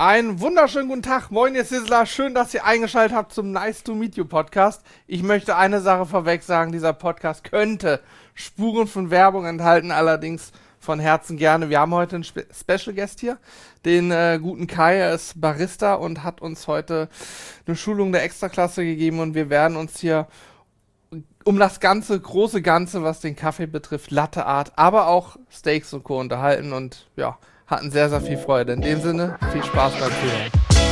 Einen wunderschönen guten Tag. Moin, ihr Sizzler. Schön, dass ihr eingeschaltet habt zum Nice to Meet You Podcast. Ich möchte eine Sache vorweg sagen. Dieser Podcast könnte Spuren von Werbung enthalten, allerdings von Herzen gerne. Wir haben heute einen Special Guest hier, den guten Kai. Er ist Barista und hat uns heute eine Schulung der Extraklasse gegeben und wir werden uns hier um das große Ganze, was den Kaffee betrifft, Latte Art, aber auch Steaks und Co. unterhalten und ja, hatten sehr, sehr viel Freude. In dem Sinne, viel Spaß beim Zuhören.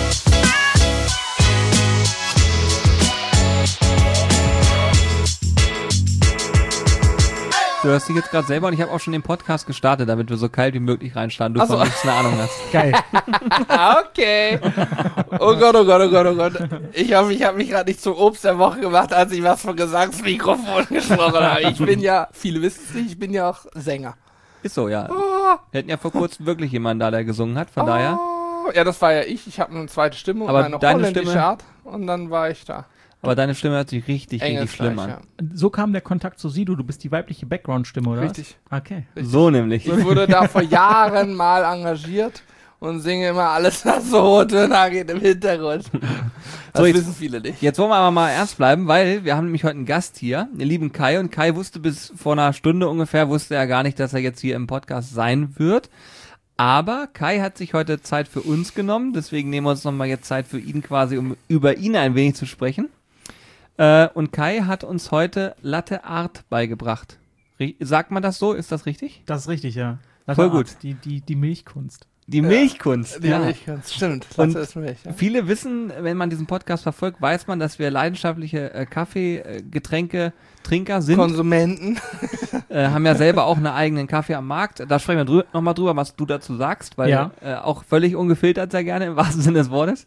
Du hörst dich jetzt gerade selber und ich habe auch schon den Podcast gestartet, damit wir so kalt wie möglich reinstarten. Du von nichts eine Ahnung hast. Geil. Okay. Oh Gott, oh Gott, oh Gott, oh Gott. Ich hoffe, ich habe mich gerade nicht zum Obst der Woche gemacht, als ich was von Gesangsmikrofon gesprochen habe. Ich bin ja, viele wissen es nicht, ich bin ja auch Sänger. Ist so, ja. Oh. Wir hatten ja vor kurzem wirklich jemanden da, der gesungen hat, von daher. Ja, das war ja ich. Ich habe eine zweite Stimme Aber und eine deine holländische Stimme- Art und dann war ich da. Aber deine Stimme hört sich richtig schlimm an. Ja. So kam der Kontakt zu Sido. Du bist die weibliche Background-Stimme, oder? Richtig. Was? Okay. So nämlich. Ich wurde da vor Jahren mal engagiert und singe immer alles, was so Rottöne geht im Hintergrund. Das So, jetzt- wissen viele nicht. Jetzt wollen wir aber mal ernst bleiben, weil wir haben nämlich heute einen Gast hier, den lieben Kai. Und Kai wusste bis vor einer Stunde ungefähr, wusste er gar nicht, dass er jetzt hier im Podcast sein wird. Aber Kai hat sich heute Zeit für uns genommen. Deswegen nehmen wir uns nochmal jetzt Zeit für ihn quasi, um über ihn ein wenig zu sprechen. Und Kai hat uns heute Latte Art beigebracht. Sagt man das so? Ist das richtig? Das ist richtig, ja. Voll Latte gut. Art, die Milchkunst. Die Milchkunst. Ja, ich kann's. Stimmt. Und Das ist Milch. Ja. Viele wissen, wenn man diesen Podcast verfolgt, weiß man, dass wir leidenschaftliche Kaffee-Getränke Trinker sind. Konsumenten. Haben ja selber auch einen eigenen Kaffee am Markt. Da sprechen wir nochmal drüber, was du dazu sagst, weil Ja. auch völlig ungefiltert sehr gerne, im wahrsten Sinne des Wortes.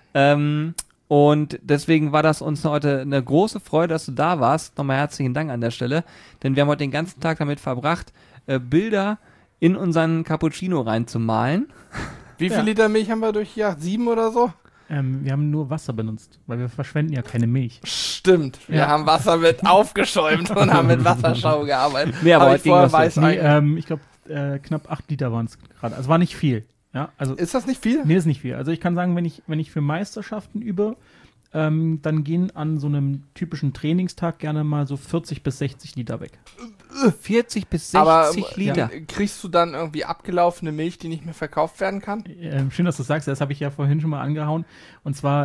Und deswegen war das uns heute eine große Freude, dass du da warst. Nochmal herzlichen Dank an der Stelle, denn wir haben heute den ganzen Tag damit verbracht, Bilder in unseren Cappuccino reinzumalen. Wie viel Ja. Liter Milch haben wir durchgejagt? 7 oder so? Wir haben nur Wasser benutzt, weil wir verschwenden ja keine Milch. Stimmt. Wir Ja. haben Wasser mit aufgeschäumt und haben mit Wasserschaum gearbeitet. Nee, aber Hab heute ich ging vorher was weiß durch. eigentlich. Ich glaube, knapp 8 Liter waren es gerade. Also war nicht viel. Ja, also Ist das nicht viel? nee, ist nicht viel. Also ich kann sagen, wenn ich für Meisterschaften übe, dann gehen an so einem typischen Trainingstag gerne mal so 40 bis 60 Liter weg. 40 bis 60 Aber Liter. kriegst du dann irgendwie abgelaufene Milch, die nicht mehr verkauft werden kann? Schön, dass du sagst, das habe ich ja vorhin schon mal angehauen. Und zwar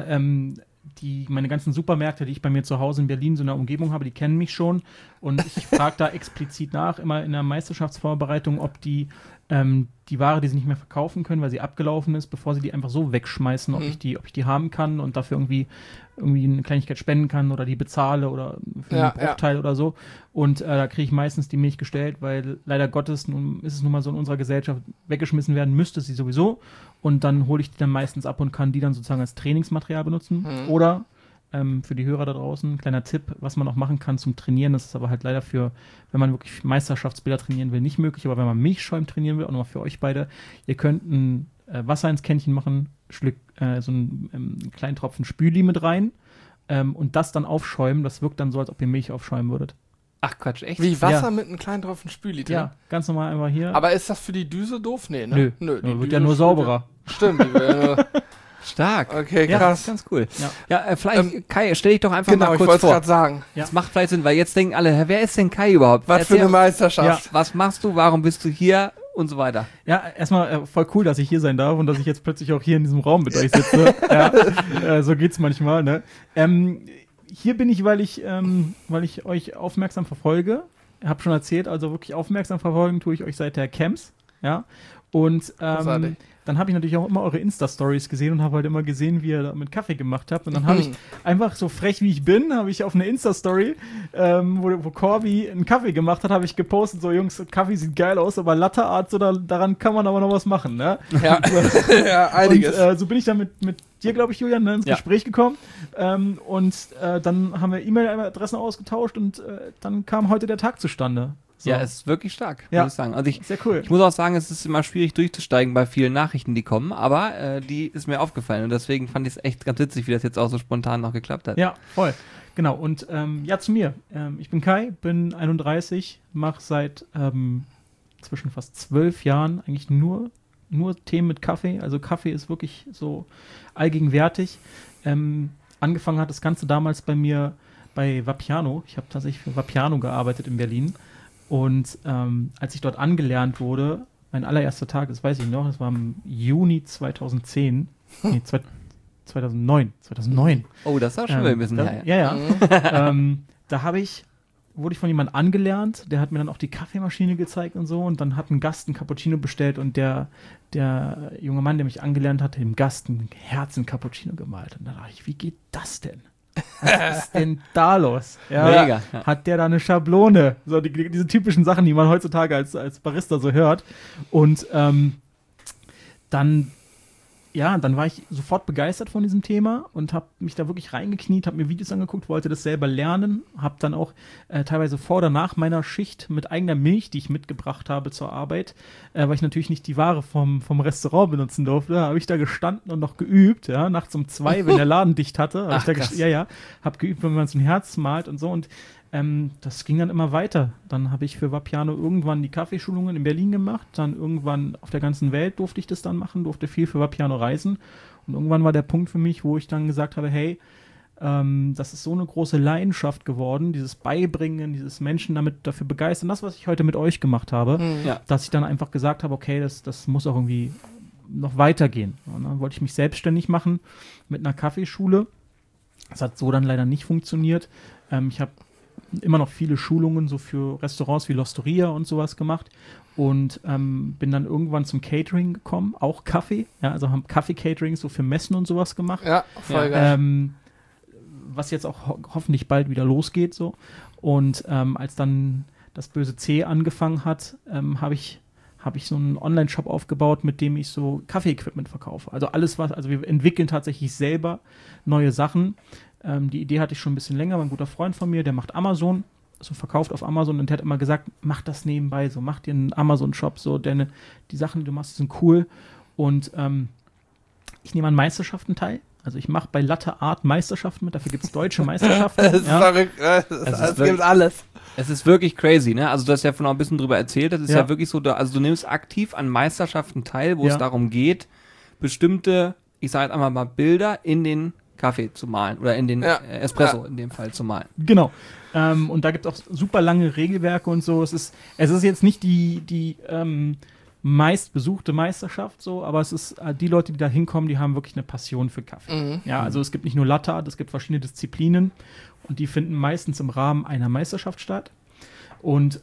meine ganzen Supermärkte, die ich bei mir zu Hause in Berlin so in der Umgebung habe, die kennen mich schon. Und ich frage da explizit nach, immer in der Meisterschaftsvorbereitung, ob die Ware, die sie nicht mehr verkaufen können, weil sie abgelaufen ist, bevor sie die einfach so wegschmeißen, ob ich die haben kann und dafür irgendwie eine Kleinigkeit spenden kann oder die bezahle oder für Ja, einen Bruchteil oder so. Und da kriege ich meistens die Milch gestellt, weil leider Gottes ist es nun mal so in unserer Gesellschaft, weggeschmissen werden müsste sie sowieso. Und dann hole ich die dann meistens ab und kann die dann sozusagen als Trainingsmaterial benutzen. Oder für die Hörer da draußen, ein kleiner Tipp, was man auch machen kann zum Trainieren. Das ist aber halt leider wenn man wirklich Meisterschaftsbilder trainieren will, nicht möglich. Aber wenn man Milchschäum trainieren will, auch nochmal für euch beide, ihr könnt ein Wasser ins Kännchen machen, so einen kleinen Tropfen Spüli mit rein und das dann aufschäumen. Das wirkt dann so, als ob ihr Milch aufschäumen würdet. Ach Quatsch, echt? Wie Wasser Ja. mit einem kleinen Tropfen Spüli drin? Ja, ganz normal einfach hier. Aber ist das für die Düse doof? Nee, ne? Nö, die wird Düse ja nur spült sauberer. Stimmt, die wird ja nur. Stark. Okay, Ja, krass. Ganz cool. Ja. Ja, vielleicht, Kai, stell dich doch einfach Genau, mal ich kurz wollte es vor. gerade sagen. Ja. Das macht vielleicht Sinn, weil jetzt denken alle, wer ist denn Kai überhaupt? Was für eine Erzähl, Meisterschaft. was machst du, warum bist du hier und so weiter. Ja, erstmal voll cool, dass ich hier sein darf und dass ich jetzt plötzlich auch hier in diesem Raum mit euch sitze. Ja, so geht's manchmal, ne? Hier bin ich, weil ich euch aufmerksam verfolge. Hab schon erzählt, also wirklich aufmerksam verfolgen tue ich euch seit der Camps, ja. Und Großartig. dann habe ich natürlich auch immer eure Insta-Stories gesehen und habe halt immer gesehen, wie ihr da mit Kaffee gemacht habt. Und dann habe ich einfach so frech wie ich bin, habe ich auf eine Insta-Story, wo Corby einen Kaffee gemacht hat, habe ich gepostet, so Jungs, Kaffee sieht geil aus, aber Latte Art, so daran kann man aber noch was machen, ne? Ja, ja einiges. Und so bin ich dann mit dir, glaube ich, Julian, ins Gespräch gekommen. Dann haben wir E-Mail-Adressen ausgetauscht und dann kam heute der Tag zustande. So. Ja, es ist wirklich stark, Ja. muss ich sagen. Also Sehr cool. ich muss auch sagen, es ist immer schwierig durchzusteigen bei vielen Nachrichten, die kommen, aber die ist mir aufgefallen und deswegen fand ich es echt ganz witzig, wie das jetzt auch so spontan noch geklappt hat. Ja, voll. Genau. Und zu mir. Ich bin Kai, bin 31, mache seit zwischen fast 12 Jahren eigentlich nur nur Themen mit Kaffee. Also Kaffee ist wirklich so allgegenwärtig. Angefangen hat das Ganze damals bei mir bei Vapiano. Ich habe tatsächlich für Vapiano gearbeitet in Berlin. Und als ich dort angelernt wurde, mein allererster Tag, das weiß ich noch, das war im Juni 2010. Nee, 2009. Oh, das ist auch schon wieder ein bisschen her. Ja. Da wurde ich von jemandem angelernt, der hat mir dann auch die Kaffeemaschine gezeigt und so, und dann hat ein Gast einen Cappuccino bestellt und der junge Mann, der mich angelernt hat, dem Gast ein Herzen-Cappuccino gemalt. Und da dachte ich, wie geht das denn? Was ist denn da los? Ja, Mega. hat der da eine Schablone? So diese typischen Sachen, die man heutzutage als Barista so hört. Und dann war ich sofort begeistert von diesem Thema und habe mich da wirklich reingekniet, habe mir Videos angeguckt, wollte das selber lernen, habe dann auch teilweise vor oder nach meiner Schicht mit eigener Milch, die ich mitgebracht habe zur Arbeit, weil ich natürlich nicht die Ware vom Restaurant benutzen durfte, habe ich da gestanden und noch geübt, ja, nachts um 2, wenn der Laden dicht hatte, habe geübt, wenn man so ein Herz malt und so, und das ging dann immer weiter. Dann habe ich für Vapiano irgendwann die Kaffeeschulungen in Berlin gemacht. Dann irgendwann auf der ganzen Welt durfte ich das dann machen, durfte viel für Vapiano reisen. Und irgendwann war der Punkt für mich, wo ich dann gesagt habe, hey, das ist so eine große Leidenschaft geworden, dieses Beibringen, dieses Menschen dafür begeistern, das, was ich heute mit euch gemacht habe, dass ich dann einfach gesagt habe, okay, das muss auch irgendwie noch weitergehen. Und dann wollte ich mich selbstständig machen mit einer Kaffeeschule. Das hat so dann leider nicht funktioniert. Ich habe immer noch viele Schulungen so für Restaurants wie L'Osteria und sowas gemacht und bin dann irgendwann zum Catering gekommen, auch Kaffee, ja, also haben Kaffee-Catering so für Messen und sowas gemacht. Ja, voll geil. Was jetzt auch hoffentlich bald wieder losgeht so, und als dann das böse C angefangen hat, habe ich so einen Online-Shop aufgebaut, mit dem ich so Kaffee-Equipment verkaufe. Also also wir entwickeln tatsächlich selber neue Sachen. Die Idee hatte ich schon ein bisschen länger, ein guter Freund von mir, der macht Amazon, so verkauft auf Amazon, und der hat immer gesagt, mach das nebenbei, so mach dir einen Amazon-Shop, so, denn die Sachen, die du machst, sind cool. Und ich nehme an Meisterschaften teil. Also ich mache bei Latte Art Meisterschaften mit, dafür gibt es deutsche Meisterschaften. Das ist verrückt, es gibt alles. Es ist wirklich crazy, ne? Also du hast ja vorhin auch ein bisschen drüber erzählt, das ist ja wirklich so, also du nimmst aktiv an Meisterschaften teil, wo es darum geht, bestimmte, ich sage jetzt einmal mal, Bilder in den Kaffee zu malen oder in den Espresso in dem Fall zu malen. Genau. Und da gibt es auch super lange Regelwerke und so. Es ist jetzt nicht die meistbesuchte Meisterschaft, so, aber es ist die Leute, die da hinkommen, die haben wirklich eine Passion für Kaffee. Ja, also es gibt nicht nur Latte Art, es gibt verschiedene Disziplinen und die finden meistens im Rahmen einer Meisterschaft statt. Und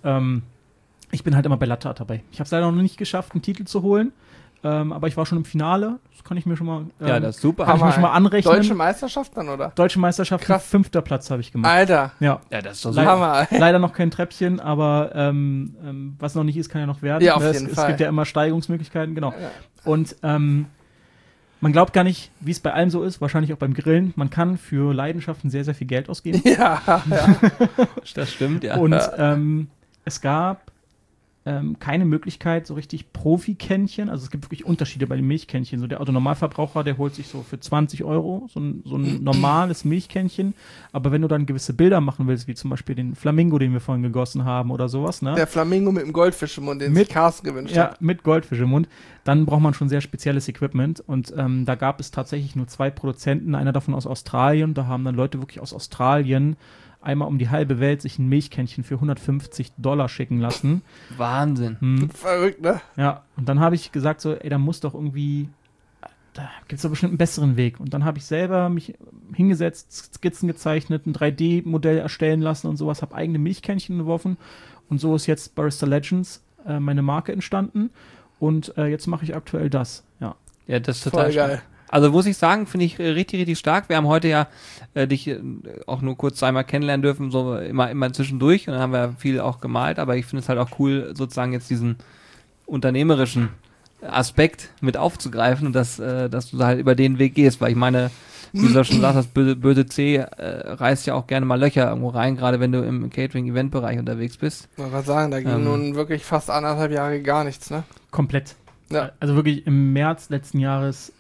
ich bin halt immer bei Latte Art dabei. Ich habe es leider noch nicht geschafft, einen Titel zu holen. Aber ich war schon im Finale. Das kann ich mir schon mal, das ist super. Kann ich mir schon mal anrechnen. Deutsche Meisterschaft dann, oder? Deutsche Meisterschaft, 5. Platz habe ich gemacht. Alter. Ja, das ist doch super. Hammer. Leider noch kein Treppchen, aber was noch nicht ist, kann ja noch werden. Ja, auf jeden Fall. Es gibt ja immer Steigerungsmöglichkeiten, genau. Ja. Und man glaubt gar nicht, wie es bei allem so ist, wahrscheinlich auch beim Grillen. Man kann für Leidenschaften sehr, sehr viel Geld ausgeben. Ja. Das stimmt, ja. Und es gab keine Möglichkeit, so richtig Profi-Kännchen, also es gibt wirklich Unterschiede bei den Milchkännchen. So der Autonormalverbraucher, der holt sich so für 20 € so ein normales Milchkännchen, aber wenn du dann gewisse Bilder machen willst, wie zum Beispiel den Flamingo, den wir vorhin gegossen haben oder sowas, ne? Der Flamingo mit dem Goldfisch im Mund, den sich Carsten gewünscht hat. Ja, mit Goldfisch im Mund. Dann braucht man schon sehr spezielles Equipment und da gab es tatsächlich nur 2 Produzenten, einer davon aus Australien, da haben dann Leute wirklich aus Australien einmal um die halbe Welt sich ein Milchkännchen für $150 schicken lassen. Wahnsinn. Verrückt, ne? Ja, und dann habe ich gesagt so, ey, da muss doch irgendwie, da gibt es doch bestimmt einen besseren Weg. Und dann habe ich selber mich hingesetzt, Skizzen gezeichnet, ein 3D-Modell erstellen lassen und sowas, habe eigene Milchkännchen entworfen und so ist jetzt Barista Legends meine Marke entstanden und jetzt mache ich aktuell das, ja. Ja, das ist total geil. Also muss ich sagen, finde ich richtig, richtig stark. Wir haben heute ja dich auch nur kurz einmal kennenlernen dürfen, so immer zwischendurch und dann haben wir viel auch gemalt, aber ich finde es halt auch cool, sozusagen jetzt diesen unternehmerischen Aspekt mit aufzugreifen und dass du halt über den Weg gehst, weil ich meine, wie du schon gesagt hast, böse C reißt ja auch gerne mal Löcher irgendwo rein, gerade wenn du im Catering-Event-Bereich unterwegs bist. Ich wollte sagen, da ging nun wirklich fast 1,5 Jahre gar nichts, ne? Komplett. Ja. Also wirklich im März letzten Jahres,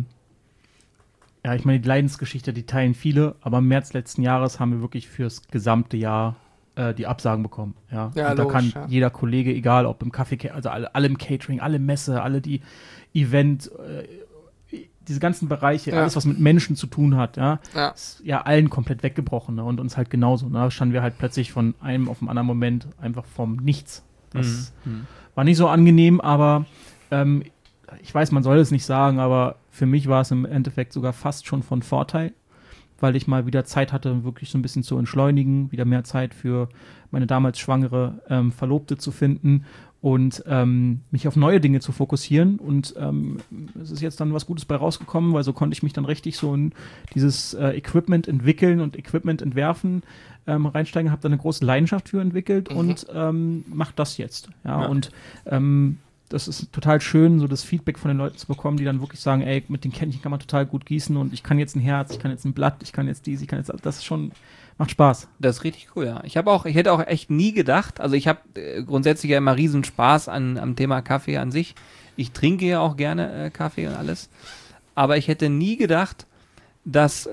ja, ich meine, die Leidensgeschichte, die teilen viele, aber im März letzten Jahres haben wir wirklich fürs gesamte Jahr die Absagen bekommen. Ja, Ja, und da logisch, kann jeder Kollege, egal ob im Kaffee, also alle im Catering, alle Messe, alle die Event, diese ganzen Bereiche, alles, was mit Menschen zu tun hat, ist ja allen komplett weggebrochen, ne? Und uns halt genauso. Ne? Da standen wir halt plötzlich von einem auf den anderen Moment einfach vom Nichts. Das war nicht so angenehm, aber ich weiß, man soll es nicht sagen, aber für mich war es im Endeffekt sogar fast schon von Vorteil, weil ich mal wieder Zeit hatte, wirklich so ein bisschen zu entschleunigen, wieder mehr Zeit für meine damals schwangere Verlobte zu finden und mich auf neue Dinge zu fokussieren. Und es ist jetzt dann was Gutes bei rausgekommen, weil so konnte ich mich dann richtig so in dieses Equipment entwickeln und Equipment entwerfen, reinsteigen, habe da eine große Leidenschaft für entwickelt und mache das jetzt. Ja. Und das ist total schön, so das Feedback von den Leuten zu bekommen, die dann wirklich sagen, ey, mit den Kännchen kann man total gut gießen und ich kann jetzt ein Herz, ich kann jetzt ein Blatt, ich kann jetzt dies, ich kann jetzt das ist schon, macht Spaß. Das ist richtig cool, ja. Ich hätte auch echt nie gedacht, also ich habe grundsätzlich ja immer riesen Spaß am Thema Kaffee an sich. Ich trinke ja auch gerne Kaffee und alles, aber ich hätte nie gedacht, dass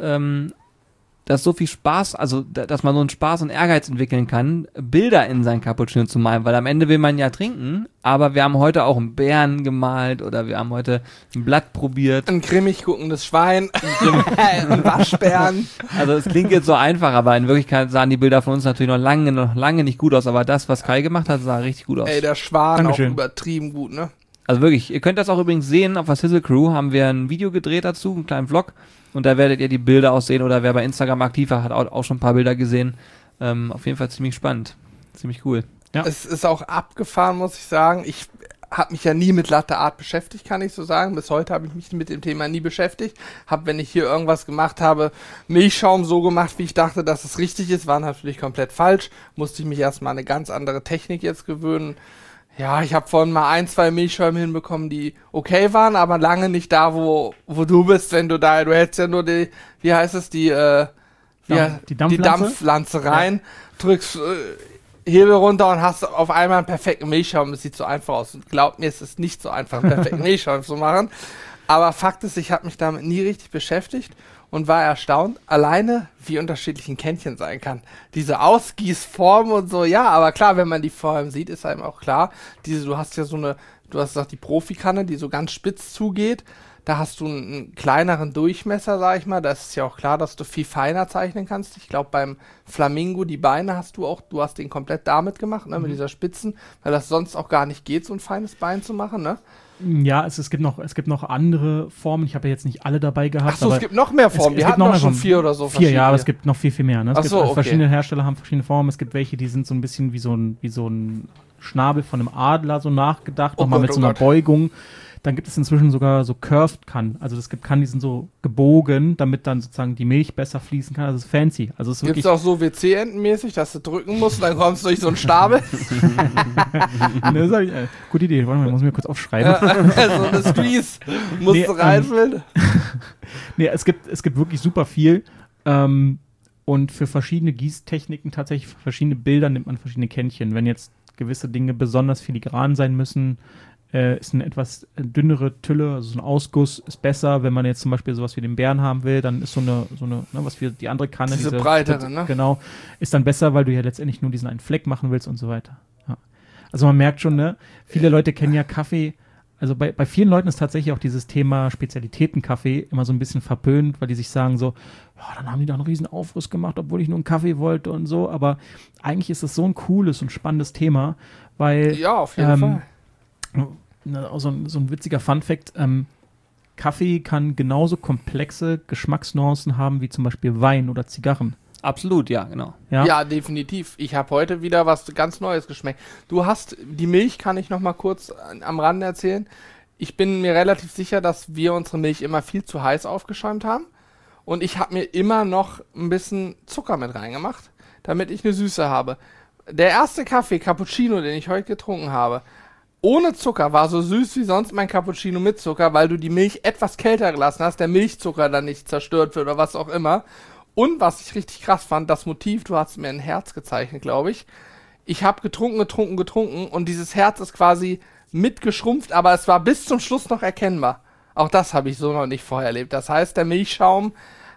so viel Spaß, also dass man so einen Spaß und Ehrgeiz entwickeln kann, Bilder in sein Cappuccino zu malen, weil am Ende will man ja trinken, aber wir haben heute auch einen Bären gemalt oder wir haben heute ein Blatt probiert. Ein grimmig guckendes Schwein, ein Waschbären. Also es klingt jetzt so einfach, aber in Wirklichkeit sahen die Bilder von uns natürlich noch lange nicht gut aus, aber das, was Kai gemacht hat, sah richtig gut aus. Ey, der Schwan Dankeschön. auch übertrieben gut, ne? Also wirklich, ihr könnt das auch übrigens sehen, auf der Sizzle Crew haben wir ein Video gedreht dazu, einen kleinen Vlog. Und da werdet ihr die Bilder aussehen oder wer bei Instagram aktiv war, hat auch schon ein paar Bilder gesehen. Auf jeden Fall ziemlich spannend. Ziemlich cool. Ja. Es ist auch abgefahren, muss ich sagen. Ich habe mich ja nie mit Latte Art beschäftigt, kann ich so sagen. Bis heute habe ich mich mit dem Thema nie beschäftigt. Habe, wenn ich hier irgendwas gemacht habe, Milchschaum so gemacht, wie ich dachte, dass es richtig ist. War natürlich komplett falsch. Musste ich mich erstmal an eine ganz andere Technik jetzt gewöhnen. Ja, ich habe vorhin mal 1-2 Milchschäume hinbekommen, die okay waren, aber lange nicht da, wo du bist, wenn du hättest ja nur die Dampfpflanze rein, drückst Hebel runter und hast auf einmal einen perfekten Milchschaum. Das sieht so einfach aus. Und glaubt mir, es ist nicht so einfach, einen perfekten Milchschaum zu machen. Aber Fakt ist, ich habe mich damit nie richtig beschäftigt und war erstaunt, alleine wie unterschiedlich ein Kännchen sein kann. Diese Ausgießform und so, ja, aber klar, wenn man die vor allem sieht, ist einem auch klar, du hast gesagt, die Profikanne, die so ganz spitz zugeht, da hast du einen kleineren Durchmesser, sag ich mal, da ist ja auch klar, dass du viel feiner zeichnen kannst. Ich glaube, beim Flamingo, die Beine du hast den komplett damit gemacht, ne, mit dieser Spitzen, weil das sonst auch gar nicht geht, so ein feines Bein zu machen, ne? Ja, es gibt noch andere Formen. Ich habe ja jetzt nicht alle dabei gehabt. Achso, es gibt noch mehr Formen. Die hatten noch schon 4 oder so. 4, ja, aber es gibt noch viel mehr. Ne? Okay. Verschiedene Hersteller haben verschiedene Formen. Es gibt welche, die sind so ein bisschen wie so ein Schnabel von einem Adler so nachgedacht, nochmal mit so einer Beugung. Dann gibt es inzwischen sogar so Curved Kannen. Also es gibt Kannen, die sind so gebogen, damit dann sozusagen die Milch besser fließen kann. Also es ist fancy. Also es ist Gibt es auch so WC-Entenmäßig, dass du drücken musst und dann kommst du durch so einen Stapel? Ne, gute Idee. Warte mal, muss ich mir kurz aufschreiben. So eine Squeeze musst du reinfüllen. Nee, es gibt wirklich super viel. Und für verschiedene Gießtechniken, tatsächlich für verschiedene Bilder, nimmt man verschiedene Kännchen. Wenn jetzt gewisse Dinge besonders filigran sein müssen, ist eine etwas dünnere Tülle, also so ein Ausguss ist besser. Wenn man jetzt zum Beispiel sowas wie den Bären haben will, dann ist so eine was wie die andere Kanne. Diese breitere, ne? Genau, ist dann besser, weil du ja letztendlich nur diesen einen Fleck machen willst und so weiter. Ja. Also man merkt schon, ne? Viele Leute kennen ja Kaffee. Also bei vielen Leuten ist tatsächlich auch dieses Thema Spezialitäten-Kaffee immer so ein bisschen verpönt, weil die sich sagen so, ja, dann haben die da einen riesen Aufriss gemacht, obwohl ich nur einen Kaffee wollte und so. Aber eigentlich ist das so ein cooles und spannendes Thema, weil ja, auf jeden Fall. So ein witziger Funfact, Kaffee kann genauso komplexe Geschmacksnuancen haben wie zum Beispiel Wein oder Zigarren. Absolut, ja, genau. Ja, definitiv. Ich habe heute wieder was ganz Neues geschmeckt. Die Milch kann ich noch mal kurz am Rande erzählen. Ich bin mir relativ sicher, dass wir unsere Milch immer viel zu heiß aufgeschäumt haben. Und ich habe mir immer noch ein bisschen Zucker mit reingemacht, damit ich eine Süße habe. Der erste Kaffee, Cappuccino, den ich heute getrunken habe, ohne Zucker war so süß wie sonst mein Cappuccino mit Zucker, weil du die Milch etwas kälter gelassen hast, der Milchzucker dann nicht zerstört wird oder was auch immer. Und was ich richtig krass fand, das Motiv, du hast mir ein Herz gezeichnet, glaube ich. Ich habe getrunken und dieses Herz ist quasi mitgeschrumpft, aber es war bis zum Schluss noch erkennbar. Auch das habe ich so noch nicht vorher erlebt. Das heißt, der Milchschaum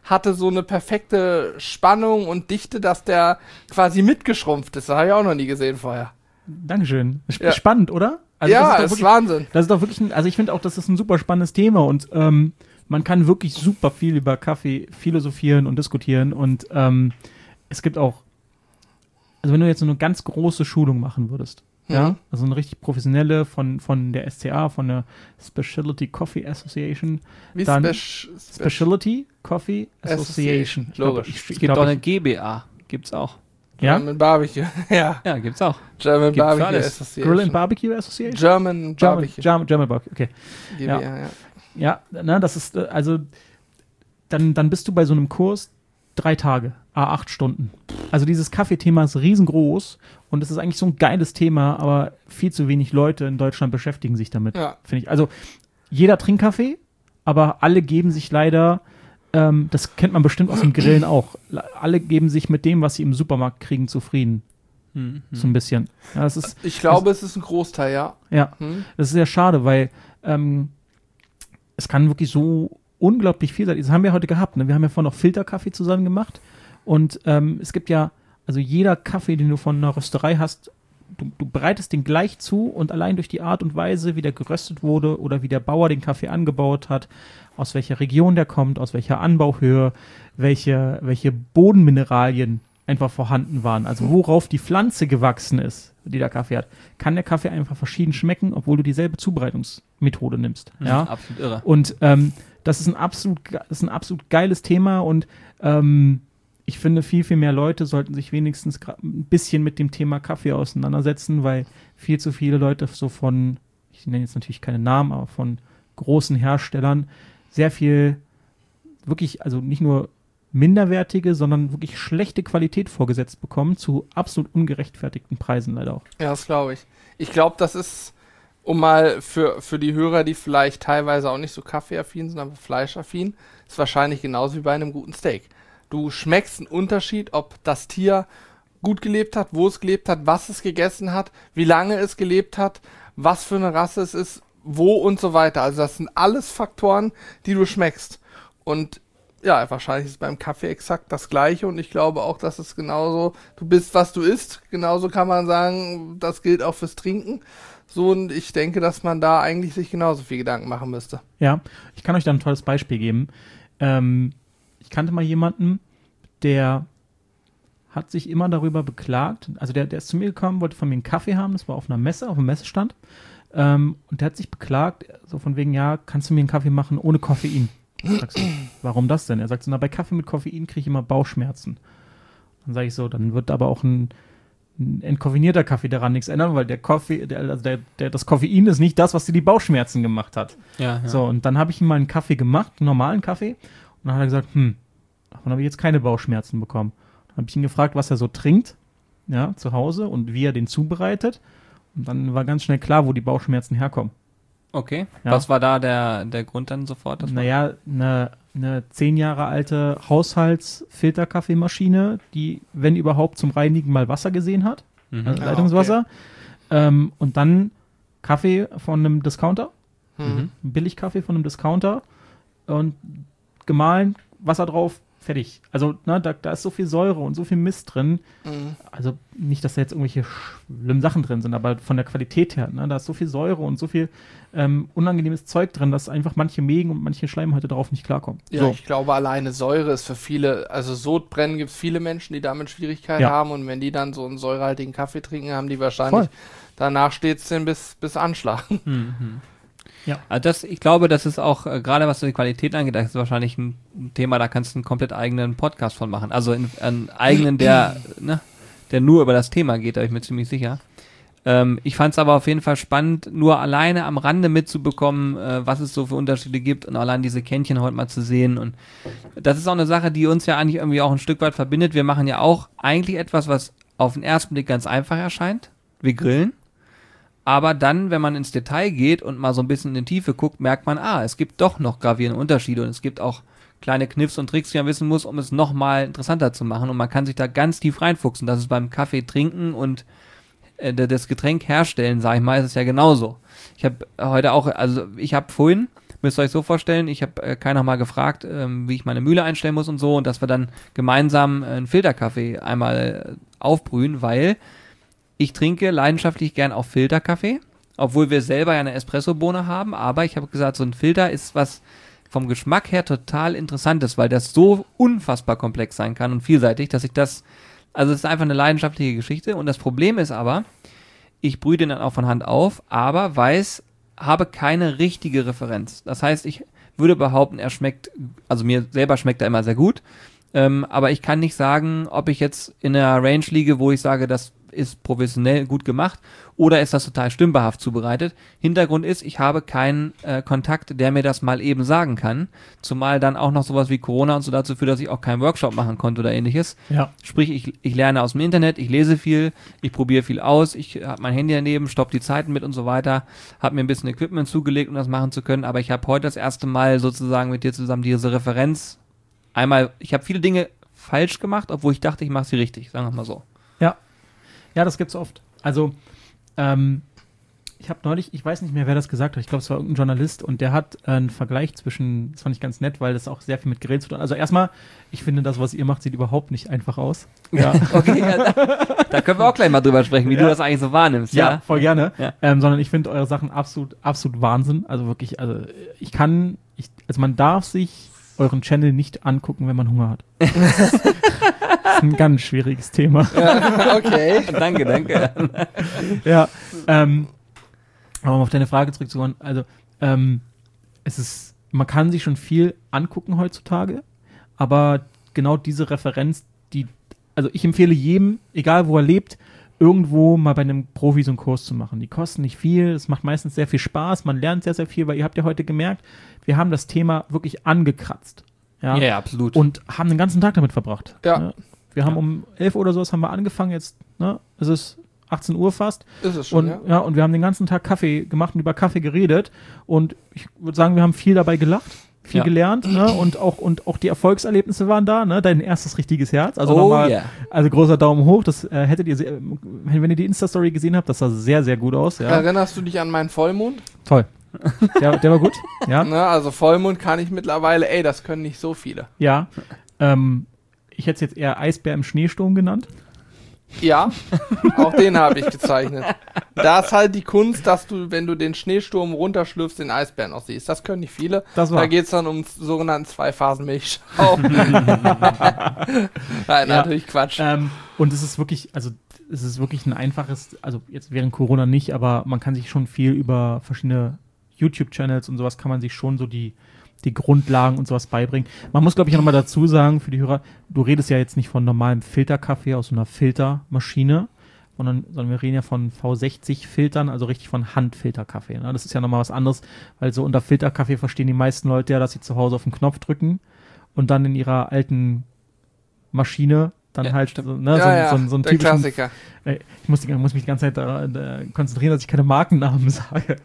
hatte so eine perfekte Spannung und Dichte, dass der quasi mitgeschrumpft ist. Das habe ich auch noch nie gesehen vorher. Dankeschön. Ja. Spannend, oder? Also Ja, das ist Wahnsinn. Das ist doch wirklich, also ich finde auch, das ist ein super spannendes Thema und man kann wirklich super viel über Kaffee philosophieren und diskutieren und es gibt auch, also wenn du jetzt so eine ganz große Schulung machen würdest, ja, also eine richtig professionelle von der SCA, von der Specialty Coffee Association, Wie dann Specialty Coffee Association. Ich glaub, Logisch. Es gibt auch eine GBA, gibt's auch. Ja? German Barbecue. Ja, Ja, gibt's auch. German Gibt's Barbecue alles. Association. Grill and Barbecue Association? German Barbecue. German Barbecue, okay. GBA, ja. Ja, ne, das ist, also, dann bist du bei so einem Kurs 3 Tage, 8 Stunden. Also dieses Kaffeethema ist riesengroß und es ist eigentlich so ein geiles Thema, aber viel zu wenig Leute in Deutschland beschäftigen sich damit, Ja. finde ich. Also jeder trinkt Kaffee, aber alle geben sich leider, das kennt man bestimmt aus dem Grillen auch, alle geben sich mit dem, was sie im Supermarkt kriegen, zufrieden. So ein bisschen. Ja, das ist, Ich glaube, es ist ein Großteil, ja. ja, das ist sehr schade, weil es kann wirklich so unglaublich viel sein. Das haben wir heute gehabt. Ne? Wir haben ja vorhin noch Filterkaffee zusammen gemacht. Und es gibt ja, also jeder Kaffee, den du von einer Rösterei hast, du bereitest den gleich zu und allein durch die Art und Weise, wie der geröstet wurde oder wie der Bauer den Kaffee angebaut hat, aus welcher Region der kommt, aus welcher Anbauhöhe, welche Bodenmineralien einfach vorhanden waren, also worauf die Pflanze gewachsen ist, die der Kaffee hat, kann der Kaffee einfach verschieden schmecken, obwohl du dieselbe Zubereitungsmethode nimmst. Ja? Absolut irre. Und das ist ein absolut geiles Thema und ich finde, viel, viel mehr Leute sollten sich wenigstens ein bisschen mit dem Thema Kaffee auseinandersetzen, weil viel zu viele Leute so von, ich nenne jetzt natürlich keine Namen, aber von großen Herstellern sehr viel wirklich, also nicht nur minderwertige, sondern wirklich schlechte Qualität vorgesetzt bekommen, zu absolut ungerechtfertigten Preisen leider auch. Ja, das glaube ich. Ich glaube, das ist, um mal für die Hörer, die vielleicht teilweise auch nicht so kaffeeaffin sind, aber fleischaffin, ist wahrscheinlich genauso wie bei einem guten Steak. Du schmeckst einen Unterschied, ob das Tier gut gelebt hat, wo es gelebt hat, was es gegessen hat, wie lange es gelebt hat, was für eine Rasse es ist, wo und so weiter. Also das sind alles Faktoren, die du schmeckst. Und ja, wahrscheinlich ist es beim Kaffee exakt das Gleiche und ich glaube auch, dass es genauso, du bist, was du isst. Genauso kann man sagen, das gilt auch fürs Trinken. So, und ich denke, dass man da eigentlich sich genauso viel Gedanken machen müsste. Ja, ich kann euch da ein tolles Beispiel geben. Ich kannte mal jemanden, der hat sich immer darüber beklagt, also der ist zu mir gekommen, wollte von mir einen Kaffee haben, das war auf einer Messe, auf einem Messestand, und der hat sich beklagt, so von wegen, ja, kannst du mir einen Kaffee machen ohne Koffein? Sagst du, warum das denn? Er sagt so, na, bei Kaffee mit Koffein kriege ich immer Bauchschmerzen. Dann sage ich so, dann wird aber auch ein entkoffinierter Kaffee daran nichts ändern, weil das Koffein ist nicht das, was dir die Bauchschmerzen gemacht hat. Ja. So, und dann habe ich ihm mal einen Kaffee gemacht, einen normalen Kaffee, und dann hat er gesagt, davon habe ich jetzt keine Bauchschmerzen bekommen. Dann habe ich ihn gefragt, was er so trinkt, ja, zu Hause und wie er den zubereitet. Und dann war ganz schnell klar, wo die Bauchschmerzen herkommen. Okay. Ja. Was war da der Grund dann sofort? Naja, eine 10 Jahre alte Haushaltsfilterkaffeemaschine, die, wenn überhaupt, zum Reinigen mal Wasser gesehen hat. Also Leitungswasser. Okay. Und dann Kaffee von einem Discounter. Billigkaffee von einem Discounter. Und gemahlen, Wasser drauf, fertig. Also, ne, da ist so viel Säure und so viel Mist drin. Also nicht, dass da jetzt irgendwelche schlimmen Sachen drin sind, aber von der Qualität her, ne, da ist so viel Säure und so viel unangenehmes Zeug drin, dass einfach manche Mägen und manche Schleimhäute darauf nicht klarkommen. Ja, so. Ich glaube, alleine Säure ist für viele, also Sodbrennen gibt es viele Menschen, die damit Schwierigkeiten haben und wenn die dann so einen säurehaltigen Kaffee trinken, haben die wahrscheinlich danach stets den bis Anschlag. Ja. Also ich glaube, das ist auch, gerade was die Qualität angeht, das ist wahrscheinlich ein Thema, da kannst du einen komplett eigenen Podcast von machen. Also einen eigenen, der nur über das Thema geht, da bin ich mir ziemlich sicher. Ich fand es aber auf jeden Fall spannend, nur alleine am Rande mitzubekommen, was es so für Unterschiede gibt und allein diese Kännchen heute mal zu sehen. Und das ist auch eine Sache, die uns ja eigentlich irgendwie auch ein Stück weit verbindet. Wir machen ja auch eigentlich etwas, was auf den ersten Blick ganz einfach erscheint. Wir grillen. Aber dann, wenn man ins Detail geht und mal so ein bisschen in die Tiefe guckt, merkt man, es gibt doch noch gravierende Unterschiede und es gibt auch kleine Kniffs und Tricks, die man wissen muss, um es nochmal interessanter zu machen und man kann sich da ganz tief reinfuchsen. Das ist beim Kaffee trinken und das Getränk herstellen, sag ich mal, ist es ja genauso. Ich habe heute auch, also ich habe vorhin Müsst ihr euch so vorstellen, ich habe Kai noch mal gefragt, wie ich meine Mühle einstellen muss und so, und dass wir dann gemeinsam einen Filterkaffee einmal aufbrühen, weil ich trinke leidenschaftlich gern auch Filterkaffee, obwohl wir selber ja eine Espressobohne haben, aber ich habe gesagt, so ein Filter ist was vom Geschmack her total Interessantes, weil das so unfassbar komplex sein kann und vielseitig, dass es ist einfach eine leidenschaftliche Geschichte, und das Problem ist aber, ich brühe den dann auch von Hand auf, aber habe keine richtige Referenz. Das heißt, ich würde behaupten, er schmeckt, also mir selber schmeckt er immer sehr gut, aber ich kann nicht sagen, ob ich jetzt in einer Range liege, wo ich sage, das ist professionell gut gemacht, oder ist das total stümperhaft zubereitet. Hintergrund ist, ich habe keinen Kontakt, der mir das mal eben sagen kann, zumal dann auch noch sowas wie Corona und so dazu führt, dass ich auch keinen Workshop machen konnte oder ähnliches. Ja. Sprich, ich lerne aus dem Internet, ich lese viel, ich probiere viel aus, ich habe mein Handy daneben, stopp die Zeiten mit und so weiter, habe mir ein bisschen Equipment zugelegt, um das machen zu können, aber ich habe heute das erste Mal sozusagen mit dir zusammen diese Referenz. Einmal, ich habe viele Dinge falsch gemacht, obwohl ich dachte, ich mache sie richtig, sagen wir mal so. Ja, das gibt's oft. Also, ich habe neulich, ich weiß nicht mehr, wer das gesagt hat, ich glaube, es war irgendein Journalist, und der hat einen Vergleich zwischen, das fand ich ganz nett, weil das auch sehr viel mit Grillen zu tun hat. Also erstmal, ich finde, das, was ihr macht, sieht überhaupt nicht einfach aus. Ja, Okay, ja, da können wir auch gleich mal drüber sprechen, wie du das eigentlich so wahrnimmst. ja, voll gerne. Ja. Sondern ich finde eure Sachen absolut Wahnsinn. Also wirklich, also man darf sich euren Channel nicht angucken, wenn man Hunger hat. Das ist ein ganz schwieriges Thema. Ja, okay. Danke. Ja, aber um auf deine Frage zurückzukommen, also man kann sich schon viel angucken heutzutage, aber genau diese Referenz, also ich empfehle jedem, egal wo er lebt, irgendwo mal bei einem Profi so einen Kurs zu machen. Die kosten nicht viel, es macht meistens sehr viel Spaß, man lernt sehr, sehr viel, weil ihr habt ja heute gemerkt, wir haben das Thema wirklich angekratzt. Ja, absolut. Und haben den ganzen Tag damit verbracht. Ja. Ne? Wir haben um 11 Uhr oder sowas haben wir angefangen, jetzt, ne? Es ist 18 Uhr fast. Ist es schon, Und, und wir haben den ganzen Tag Kaffee gemacht und über Kaffee geredet. Und ich würde sagen, wir haben viel dabei gelacht, viel gelernt, ne? Und auch die Erfolgserlebnisse waren da, ne? Dein erstes richtiges Herz. Also nochmal, also großer Daumen hoch. Das hättet ihr, wenn ihr die Insta-Story gesehen habt, das sah sehr, sehr gut aus. Ja. Erinnerst du dich an meinen Vollmond? Toll. Der war gut. Ja. Ne, also Vollmond kann ich mittlerweile, das können nicht so viele. Ja. Ich hätte es jetzt eher Eisbär im Schneesturm genannt. Ja, auch den habe ich gezeichnet. Da ist halt die Kunst, dass du, wenn du den Schneesturm runterschlürfst, den Eisbären auch siehst. Das können nicht viele. Da geht es dann um sogenannten Zwei-Phasen-Milchschaum. Nein, natürlich Quatsch. Und es ist wirklich ein einfaches, also jetzt während Corona nicht, aber man kann sich schon viel über verschiedene YouTube-Channels und sowas kann man sich schon so die Grundlagen und sowas beibringen. Man muss, glaube ich, nochmal dazu sagen, für die Hörer, du redest ja jetzt nicht von normalem Filterkaffee aus so einer Filtermaschine, sondern wir reden ja von V60-Filtern, also richtig von Handfilterkaffee. Ne? Das ist ja nochmal was anderes, weil so unter Filterkaffee verstehen die meisten Leute ja, dass sie zu Hause auf den Knopf drücken und dann in ihrer alten Maschine dann so einen der typischen Klassiker. Ich muss mich die ganze Zeit konzentrieren, dass ich keine Markennamen sage.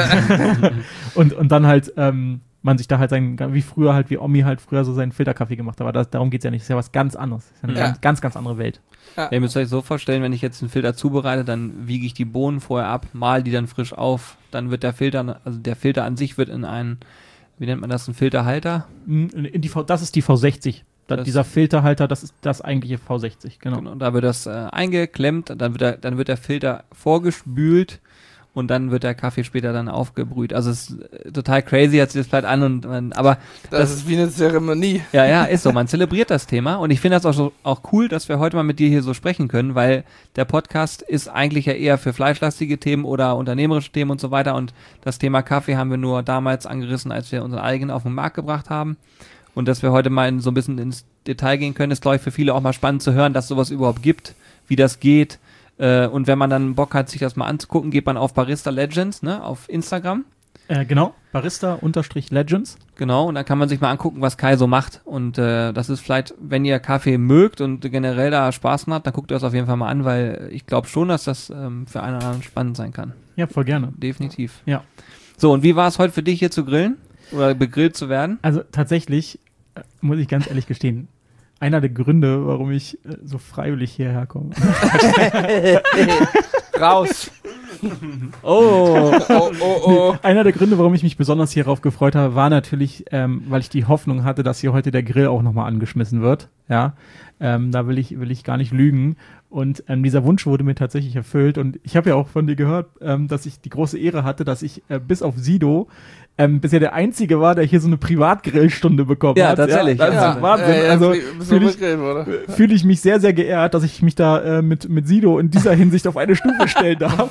und dann halt man sich da halt wie Omi halt früher so seinen Filterkaffee gemacht hat. Aber darum geht's ja nicht. Das ist ja was ganz anderes. Das ist ja eine ganz, ganz andere Welt. Ja, ihr müsst euch so vorstellen, wenn ich jetzt einen Filter zubereite, dann wiege ich die Bohnen vorher ab, mal die dann frisch auf, dann wird der Filter an sich wird in einen, wie nennt man das, ein Filterhalter? Das ist die V60. Dieser Filterhalter, das ist das eigentliche V60, genau. Da wird das eingeklemmt, dann wird der Filter vorgespült und dann wird der Kaffee später dann aufgebrüht. Also es ist total crazy, hört sich das vielleicht an, aber das ist wie eine Zeremonie. Ja, ist so. Man zelebriert das Thema und ich finde das auch cool, dass wir heute mal mit dir hier so sprechen können, weil der Podcast ist eigentlich ja eher für fleischlastige Themen oder unternehmerische Themen und so weiter, und das Thema Kaffee haben wir nur damals angerissen, als wir unseren eigenen auf den Markt gebracht haben. Und dass wir heute mal so ein bisschen ins Detail gehen können, ist, glaube ich, für viele auch mal spannend zu hören, dass sowas überhaupt gibt, wie das geht. Und wenn man dann Bock hat, sich das mal anzugucken, geht man auf Barista Legends, ne, auf Instagram. Genau, Barista_Legends. Genau, und dann kann man sich mal angucken, was Kai so macht. Und das ist vielleicht, wenn ihr Kaffee mögt und generell da Spaß habt, dann guckt ihr das auf jeden Fall mal an, weil ich glaube schon, dass das für einen oder anderen spannend sein kann. Ja, voll gerne. Definitiv. Ja. So, und wie war es heute für dich, hier zu grillen? Oder begrillt zu werden? Also tatsächlich, muss ich ganz ehrlich gestehen, einer der Gründe, warum ich so freiwillig hierher komme. Raus. Oh. Nee, einer der Gründe, warum ich mich besonders hierauf gefreut habe, war natürlich, weil ich die Hoffnung hatte, dass hier heute der Grill auch nochmal angeschmissen wird. Ja, da will ich gar nicht lügen. Und dieser Wunsch wurde mir tatsächlich erfüllt. Und ich habe ja auch von dir gehört, dass ich die große Ehre hatte, dass ich bis auf Sido bisher der Einzige war, der hier so eine Privatgrillstunde bekommen hat. Tatsächlich. Ja, das ist Wahnsinn. Also fühle ich mich sehr, sehr geehrt, dass ich mich da mit Sido in dieser Hinsicht auf eine Stufe stellen darf.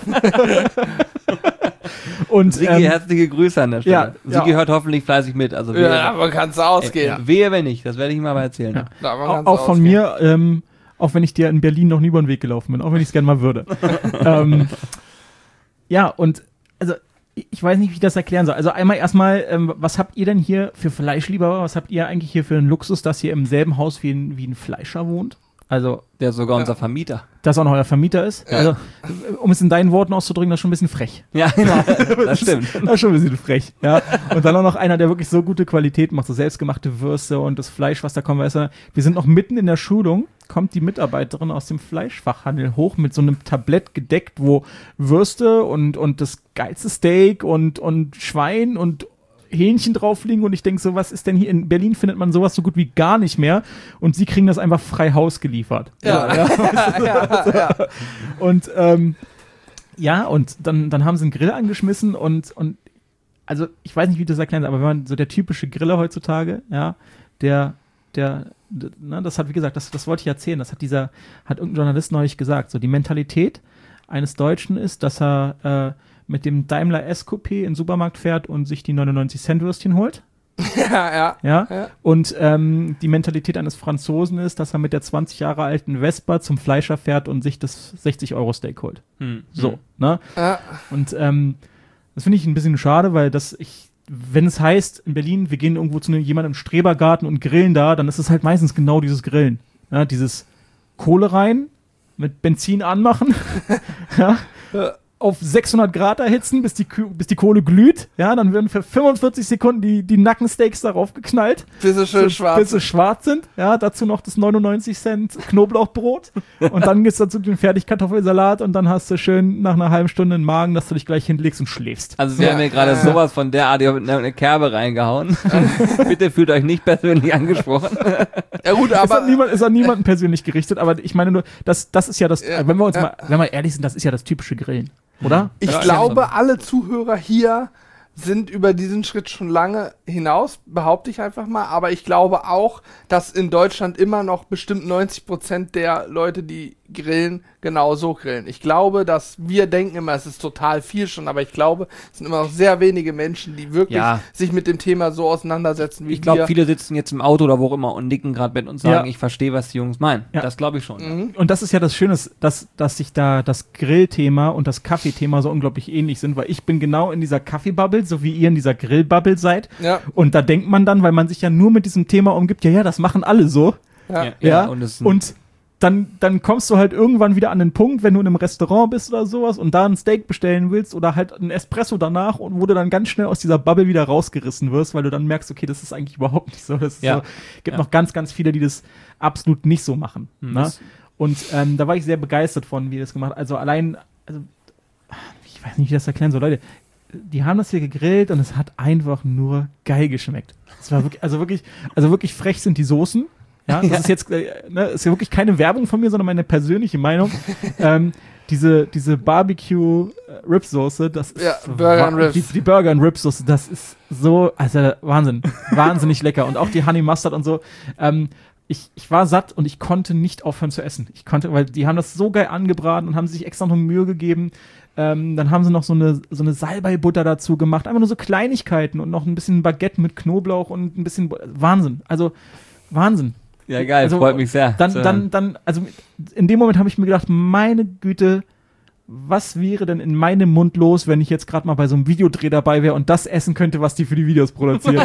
Und Sigi, herzliche Grüße an der Stelle. Ja, Sigi hört hoffentlich fleißig mit. Also man kann es ausgehen. Wehe, wenn nicht. Das werde ich ihm aber erzählen. Ja. Auch von mir, auch wenn ich dir in Berlin noch nie über den Weg gelaufen bin, auch wenn ich es gerne mal würde. Ja, und also ich weiß nicht, wie ich das erklären soll. Also einmal erstmal, was habt ihr denn hier für Fleischliebhaber? Was habt ihr eigentlich hier für einen Luxus, dass ihr im selben Haus wie ein Fleischer wohnt? Also der ist sogar unser Vermieter. Das auch noch euer Vermieter ist? Ja. Also, um es in deinen Worten auszudrücken, das ist schon ein bisschen frech. Ja, genau. Das stimmt. Das ist schon ein bisschen frech, ja. Und dann auch noch einer, der wirklich so gute Qualität macht, so selbstgemachte Würste und das Fleisch, was da kommt. Weißt du, wir sind noch mitten in der Schulung, kommt die Mitarbeiterin aus dem Fleischfachhandel hoch mit so einem Tablett gedeckt, wo Würste und das geilste Steak und Schwein und Hähnchen drauf liegen und ich denke so, was ist denn hier in Berlin, findet man sowas so gut wie gar nicht mehr und sie kriegen das einfach frei Haus geliefert. Ja. Und und dann haben sie einen Grill angeschmissen und also ich weiß nicht, wie ich das erklären soll, aber wenn man so der typische Griller heutzutage, ja, das hat, wie gesagt, das wollte ich erzählen, hat irgendein Journalist neulich gesagt, so die Mentalität eines Deutschen ist, dass er mit dem Daimler S-Coupé in den Supermarkt fährt und sich die 99-Cent-Würstchen holt. Ja. Und die Mentalität eines Franzosen ist, dass er mit der 20 Jahre alten Vespa zum Fleischer fährt und sich das 60-Euro-Steak holt. So, ne? Ja. Und das finde ich ein bisschen schade, weil wenn es heißt, in Berlin, wir gehen irgendwo zu jemandem im Strebergarten und grillen da, dann ist es halt meistens genau dieses Grillen. Ja, dieses Kohle rein, mit Benzin anmachen, ja. Auf 600 Grad erhitzen, bis die Kohle glüht. Ja, dann werden für 45 Sekunden die Nackensteaks darauf geknallt. Bis sie schön schwarz sind. Ja, dazu noch das 99 Cent Knoblauchbrot. Und dann gibt's dazu den Fertigkartoffelsalat und dann hast du schön nach einer halben Stunde einen Magen, dass du dich gleich hinlegst und schläfst. Also sie haben mir gerade sowas von der Art in eine Kerbe reingehauen. Bitte fühlt euch nicht persönlich angesprochen. Ja gut, aber ist an niemanden persönlich gerichtet, aber ich meine nur, das ist ja das, wenn wir ehrlich sind, das ist ja das typische Grillen. Oder? Ich glaube, alle Zuhörer hier sind über diesen Schritt schon lange hinaus, behaupte ich einfach mal. Aber ich glaube auch, dass in Deutschland immer noch bestimmt 90% der Leute, die grillen, genau so grillen. Ich glaube, dass wir denken immer, es ist total viel schon, aber ich glaube, es sind immer noch sehr wenige Menschen, die wirklich sich mit dem Thema so auseinandersetzen wie wir. Ich glaube, viele sitzen jetzt im Auto oder wo auch immer und nicken gerade mit und sagen, ich verstehe, was die Jungs meinen. Ja. Das glaube ich schon. Mhm. Und das ist ja das Schöne, dass sich da das Grillthema und das Kaffeethema so unglaublich ähnlich sind, weil ich bin genau in dieser Kaffeebubble, so wie ihr in dieser Grillbubble seid. Ja. Und da denkt man dann, weil man sich ja nur mit diesem Thema umgibt, das machen alle so. Ja. Und dann kommst du halt irgendwann wieder an den Punkt, wenn du in einem Restaurant bist oder sowas und da ein Steak bestellen willst oder halt ein Espresso danach und wo du dann ganz schnell aus dieser Bubble wieder rausgerissen wirst, weil du dann merkst, okay, das ist eigentlich überhaupt nicht so. Gibt noch ganz, ganz viele, die das absolut nicht so machen. Ne? Und da war ich sehr begeistert von, wie das gemacht hat. Also allein, ich weiß nicht, wie ich das erklären soll, Leute, die haben das hier gegrillt und es hat einfach nur geil geschmeckt. Es war wirklich, wirklich frech sind die Soßen. Ja, das ist jetzt ist ja wirklich keine Werbung von mir, sondern meine persönliche Meinung. Diese Barbecue-Ribsoße, das ist Burger and Ribs. Die Burger and Ribsoße, das ist so, also wahnsinnig lecker. Und auch die Honey Mustard und so. Ich war satt und ich konnte nicht aufhören zu essen. Weil die haben das so geil angebraten und haben sich extra noch Mühe gegeben. Dann haben sie noch so eine Salbei-Butter dazu gemacht. Einfach nur so Kleinigkeiten und noch ein bisschen Baguette mit Knoblauch und ein bisschen Wahnsinn. Also Wahnsinn. Ja, geil, also, freut mich sehr. Also in dem Moment habe ich mir gedacht, meine Güte, was wäre denn in meinem Mund los, wenn ich jetzt gerade mal bei so einem Videodreh dabei wäre und das essen könnte, was die für die Videos produzieren.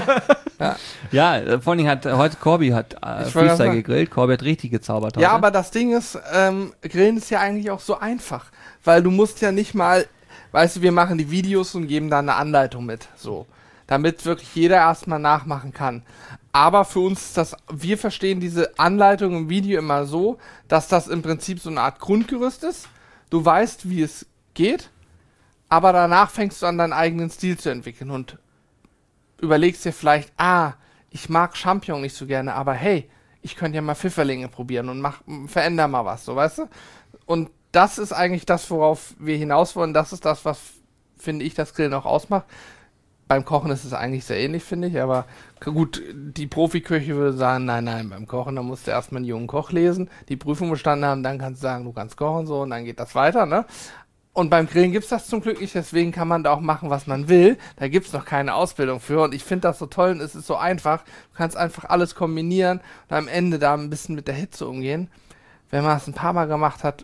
Ja, vor allem heute Corby Freestyle gegrillt. Corby hat richtig gezaubert heute. Ja, aber das Ding ist, Grillen ist ja eigentlich auch so einfach, weil du musst ja nicht mal, weißt du, wir machen die Videos und geben da eine Anleitung mit, so, damit wirklich jeder erstmal nachmachen kann. Aber für uns ist wir verstehen diese Anleitung im Video immer so, dass das im Prinzip so eine Art Grundgerüst ist. Du weißt, wie es geht, aber danach fängst du an, deinen eigenen Stil zu entwickeln und überlegst dir vielleicht, ich mag Champignon nicht so gerne, aber hey, ich könnte ja mal Pfifferlinge probieren und veränder mal was, so, weißt du? Und das ist eigentlich das, worauf wir hinaus wollen. Das ist das, was, finde ich, das Grillen auch ausmacht. Beim Kochen ist es eigentlich sehr ähnlich, finde ich, aber gut, die Profiköche würde sagen, nein, beim Kochen, da musst du erstmal einen jungen Koch lesen, die Prüfung bestanden haben, dann kannst du sagen, du kannst kochen, so, und dann geht das weiter, ne? Und beim Grillen gibt's das zum Glück nicht, deswegen kann man da auch machen, was man will. Da gibt's noch keine Ausbildung für und ich finde das so toll und es ist so einfach. Du kannst einfach alles kombinieren und am Ende da ein bisschen mit der Hitze umgehen. Wenn man es ein paar Mal gemacht hat,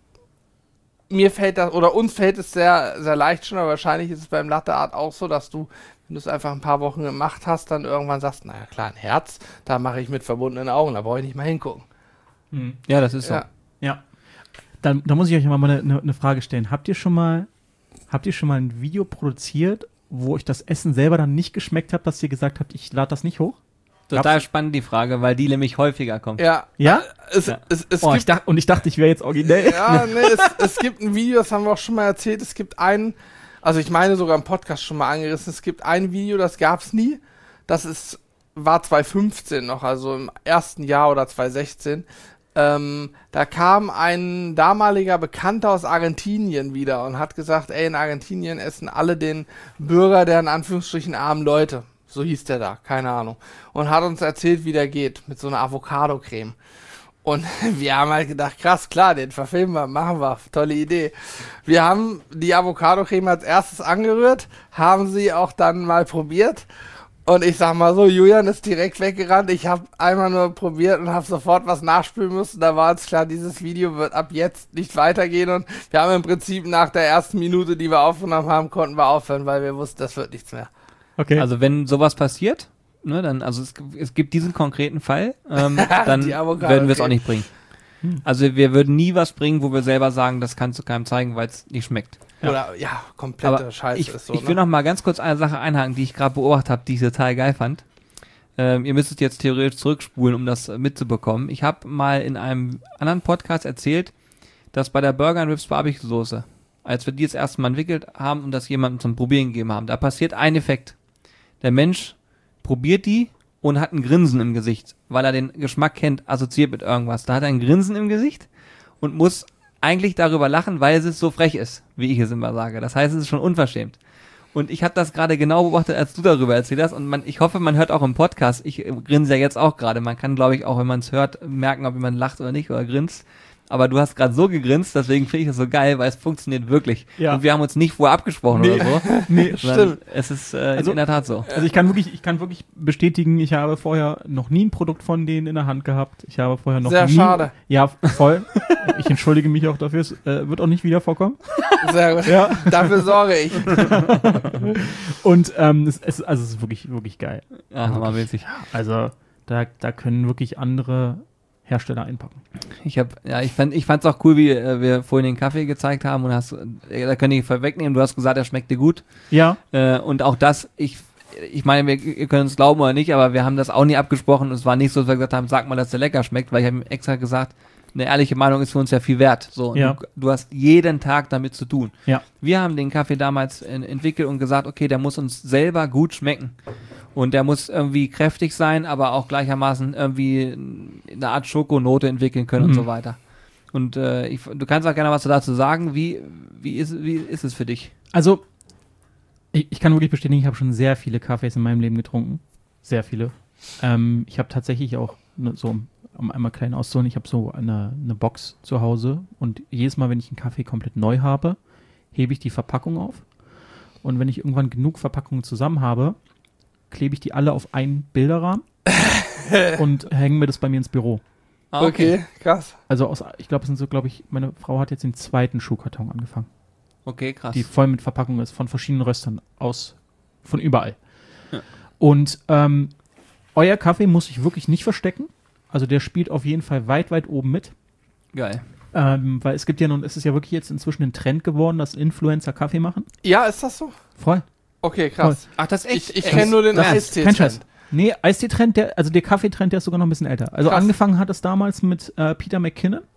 mir fällt das, oder uns fällt es sehr, sehr leicht schon, aber wahrscheinlich ist es beim Latte Art auch so, dass du, wenn du es einfach ein paar Wochen gemacht hast, dann irgendwann sagst, naja klar, ein Herz, da mache ich mit verbundenen Augen, da brauche ich nicht mal hingucken. Ja, das ist so. Ja. Da muss ich euch mal eine Frage stellen. Habt ihr schon mal ein Video produziert, wo euch das Essen selber dann nicht geschmeckt hat, dass ihr gesagt habt, ich lade das nicht hoch? Total spannend die Frage, weil die nämlich häufiger kommt. Ja. Ja? Es gibt, ich dachte, ich wäre jetzt originell. ja, nee, es gibt ein Video, das haben wir auch schon mal erzählt, es gibt also ich meine sogar im Podcast schon mal angerissen, es gibt ein Video, das gab's nie, war 2015 noch, also im ersten Jahr oder 2016, da kam ein damaliger Bekannter aus Argentinien wieder und hat gesagt, in Argentinien essen alle den Burger der in Anführungsstrichen armen Leute. So hieß der da, keine Ahnung. Und hat uns erzählt, wie der geht, mit so einer Avocado-Creme. Und wir haben halt gedacht, krass, klar, den verfilmen wir, machen wir, tolle Idee. Wir haben die Avocado-Creme als erstes angerührt, haben sie auch dann mal probiert. Und ich sag mal so, Julian ist direkt weggerannt. Ich habe einmal nur probiert und habe sofort was nachspülen müssen. Da war uns klar, dieses Video wird ab jetzt nicht weitergehen. Und wir haben im Prinzip nach der ersten Minute, die wir aufgenommen haben, konnten wir aufhören, weil wir wussten, das wird nichts mehr. Okay. Also wenn sowas passiert, ne, dann, also es gibt diesen konkreten Fall, dann werden wir es auch nicht bringen. Also wir würden nie was bringen, wo wir selber sagen, das kannst du keinem zeigen, weil es nicht schmeckt. Ja. Oder komplette Aber Scheiße ist so. Ich will noch mal ganz kurz eine Sache einhaken, die ich gerade beobachtet habe, die ich total geil fand. Ihr müsstet jetzt theoretisch zurückspulen, um das mitzubekommen. Ich habe mal in einem anderen Podcast erzählt, dass bei der Burger & Ribs Barbecue Soße, als wir die das erste Mal entwickelt haben und das jemandem zum Probieren gegeben haben, da passiert ein Effekt. Der Mensch probiert die und hat ein Grinsen im Gesicht, weil er den Geschmack kennt, assoziiert mit irgendwas. Da hat er ein Grinsen im Gesicht und muss eigentlich darüber lachen, weil es so frech ist, wie ich es immer sage. Das heißt, es ist schon unverschämt. Und ich habe das gerade genau beobachtet, als du darüber erzählt hast. Und ich hoffe, man hört auch im Podcast. Ich grinse ja jetzt auch gerade. Man kann, glaube ich, auch, wenn man es hört, merken, ob jemand lacht oder nicht oder grinst. Aber du hast gerade so gegrinst, deswegen finde ich das so geil, weil es funktioniert wirklich. Ja. Und wir haben uns nicht vorher abgesprochen oder so. Nee, stimmt. Es ist in der Tat so. Also ich kann wirklich bestätigen, ich habe vorher noch nie ein Produkt von denen in der Hand gehabt. Ich habe vorher noch Sehr nie... schade. Ja, voll. Ich entschuldige mich auch dafür. Es wird auch nicht wieder vorkommen. Sehr gut. Ja. Dafür sorge ich. Und es ist wirklich, wirklich geil. Ja, hammermäßig. Also da können wirklich andere Hersteller einpacken. Ich fand's auch cool, wie wir vorhin den Kaffee gezeigt haben und da kann ich vorwegnehmen, du hast gesagt, er schmeckte gut. Ja. Und auch das, ich meine, ihr könnt uns glauben oder nicht, aber wir haben das auch nie abgesprochen und es war nicht so, dass wir gesagt haben, sag mal, dass der lecker schmeckt, weil ich habe ihm extra gesagt, eine ehrliche Meinung ist für uns ja viel wert. So, ja. Du hast jeden Tag damit zu tun. Ja. Wir haben den Kaffee damals entwickelt und gesagt, okay, der muss uns selber gut schmecken. Und der muss irgendwie kräftig sein, aber auch gleichermaßen irgendwie eine Art Schokonote entwickeln können und so weiter. Und du kannst auch gerne was dazu sagen. Wie ist es für dich? Also, ich kann wirklich bestätigen, ich habe schon sehr viele Kaffees in meinem Leben getrunken. Sehr viele. Ich habe tatsächlich auch, um einmal klein auszuholen, ich habe so eine Box zu Hause und jedes Mal, wenn ich einen Kaffee komplett neu habe, hebe ich die Verpackung auf. Und wenn ich irgendwann genug Verpackungen zusammen habe, klebe ich die alle auf einen Bilderrahmen und hänge mir das bei mir ins Büro. Okay, krass. Also ich glaube, meine Frau hat jetzt den zweiten Schuhkarton angefangen. Okay, krass. Die voll mit Verpackung ist, von verschiedenen Röstern von überall. Ja. Und euer Kaffee muss ich wirklich nicht verstecken. Also der spielt auf jeden Fall weit, weit oben mit. Geil. Weil es ist ja wirklich jetzt inzwischen ein Trend geworden, dass Influencer Kaffee machen. Ja, ist das so? Voll. Okay, krass. Ach, das ist echt? Ich kenne nur den Eistee-Trend. Kein Scheiß. Nee, Eistee-Trend, der Kaffeetrend, der ist sogar noch ein bisschen älter. Also angefangen hat es damals mit Peter McKinnon.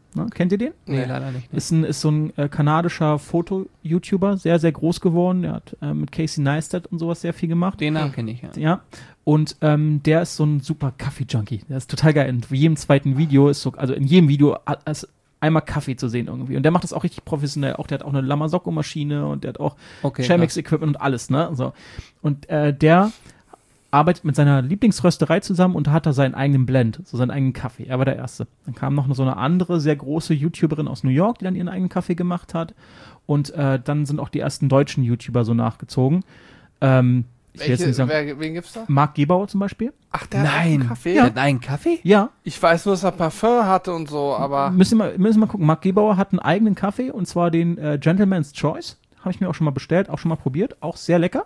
Ne? Kennt ihr den? Nee, leider nicht. Ne? Ist so ein kanadischer Foto-YouTuber, sehr, sehr groß geworden. Der hat mit Casey Neistat und sowas sehr viel gemacht. Den Namen kenne ich, ja. Ja, und der ist so ein super Kaffee-Junkie. Der ist total geil. In jedem zweiten Video ist so, also in jedem Video ist einmal Kaffee zu sehen irgendwie. Und der macht das auch richtig professionell. Auch der hat auch eine Lamasocco-Maschine und der hat auch Chemex-Equipment und alles, ne? So. Und der arbeitet mit seiner Lieblingsrösterei zusammen und hat da seinen eigenen Blend, so seinen eigenen Kaffee. Er war der Erste. Dann kam noch so eine andere, sehr große YouTuberin aus New York, die dann ihren eigenen Kaffee gemacht hat. Und dann sind auch die ersten deutschen YouTuber so nachgezogen. Ich will jetzt nicht sagen, wen gibt's da? Marc Gebauer zum Beispiel. Ach, der hat auch einen Kaffee? Der hat einen Kaffee? Ja. Ich weiß nur, dass er Parfum hatte und so, aber... Müssen wir mal gucken. Marc Gebauer hat einen eigenen Kaffee und zwar den Gentleman's Choice. Habe ich mir auch schon mal bestellt, auch schon mal probiert. Auch sehr lecker.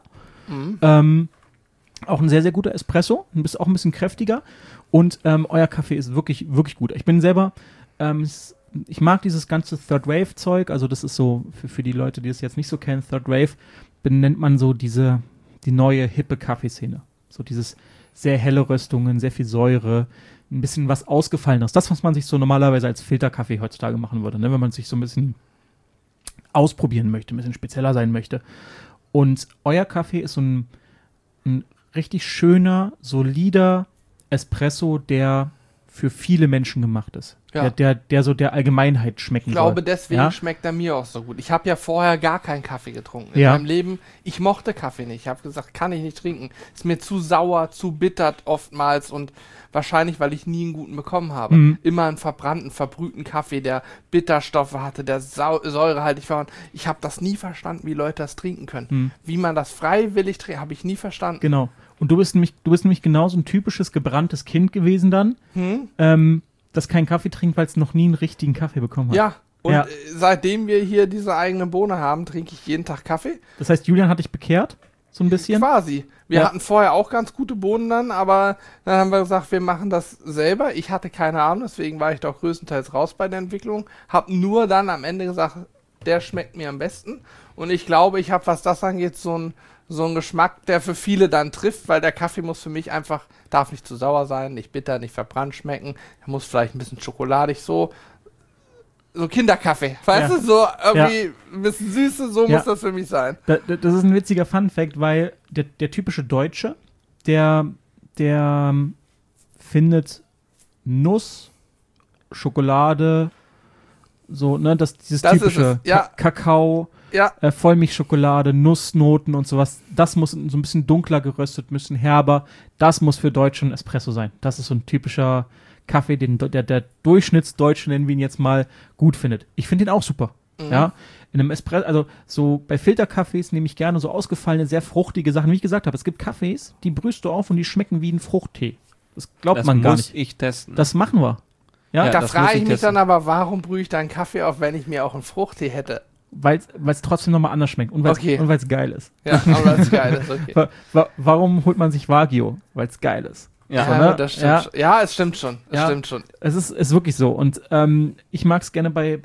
Auch ein sehr, sehr guter Espresso. Auch ein bisschen kräftiger. Und euer Kaffee ist wirklich, wirklich gut. Ich bin selber... ich mag dieses ganze Third Wave Zeug. Also das ist so, für die Leute, die es jetzt nicht so kennen, Third Wave benennt man so die neue, hippe Kaffeeszene. So dieses sehr helle Röstungen, sehr viel Säure, ein bisschen was Ausgefallenes. Das, was man sich so normalerweise als Filterkaffee heutzutage machen würde, ne? Wenn man sich so ein bisschen ausprobieren möchte, ein bisschen spezieller sein möchte. Und euer Kaffee ist so ein richtig schöner, solider Espresso, der für viele Menschen gemacht ist. Ja. Der so der Allgemeinheit schmecken soll. Ich glaube, deswegen Ja? schmeckt er mir auch so gut. Ich habe ja vorher gar keinen Kaffee getrunken. In Ja. meinem Leben, ich mochte Kaffee nicht. Ich habe gesagt, kann ich nicht trinken. Ist mir zu sauer, zu bitter oftmals und wahrscheinlich, weil ich nie einen guten bekommen habe. Mhm. Immer einen verbrannten, verbrühten Kaffee, der Bitterstoffe hatte, der säurehaltig war. Und ich habe das nie verstanden, wie Leute das trinken können. Mhm. Wie man das freiwillig trinkt, habe ich nie verstanden. Genau. Und du bist nämlich genau so ein typisches gebranntes Kind gewesen dann, das keinen Kaffee trinkt, weil es noch nie einen richtigen Kaffee bekommen hat. Ja, und Ja. Seitdem wir hier diese eigene Bohne haben, trinke ich jeden Tag Kaffee. Das heißt, Julian hat dich bekehrt, so ein bisschen. Quasi. Wir Ja. hatten vorher auch ganz gute Bohnen dann, aber dann haben wir gesagt, wir machen das selber. Ich hatte keine Ahnung, deswegen war ich doch größtenteils raus bei der Entwicklung. Hab nur dann am Ende gesagt, der schmeckt mir am besten. Und ich glaube, ich habe, was das angeht, so einen Geschmack, der für viele dann trifft, weil der Kaffee muss für mich einfach, darf nicht zu sauer sein, nicht bitter, nicht verbrannt schmecken. Er muss vielleicht ein bisschen schokoladig, so Kinderkaffee, weißt Ja. du, so irgendwie ein bisschen Süße, so Ja. muss das für mich sein. Das ist ein witziger Fun-Fact, weil der typische Deutsche, der findet Nuss, Schokolade, so, ne, dieses Das ist typische es, ja. Kakao, Ja, Vollmilchschokolade, Nussnoten und sowas, das muss so ein bisschen dunkler geröstet, ein bisschen herber, das muss für Deutsche ein Espresso sein. Das ist so ein typischer Kaffee, den der Durchschnittsdeutsche, nennen wir ihn jetzt mal, gut findet. Ich finde den auch super. Ja, in einem Espresso, also so bei Filterkaffees nehme ich gerne so ausgefallene, sehr fruchtige Sachen. Wie ich gesagt habe, es gibt Kaffees, die brühst du auf und die schmecken wie ein Fruchttee. Das glaubt man gar nicht. Ich testen. Das machen wir. Ja, Ja. da das frage muss ich ich mich testen. dann aber, warum brühe ich da einen Kaffee auf, wenn ich mir auch einen Fruchttee hätte? weil es trotzdem nochmal anders schmeckt und weil es Okay. geil ist. Ja, aber das ist geil, das ist okay. Warum holt man sich Wagyu? Weil es geil ist. Ja. So, ne? Das stimmt Ja. schon. Ja, es stimmt schon. Es Ja. stimmt schon. Es ist wirklich so. Und ich mag es gerne bei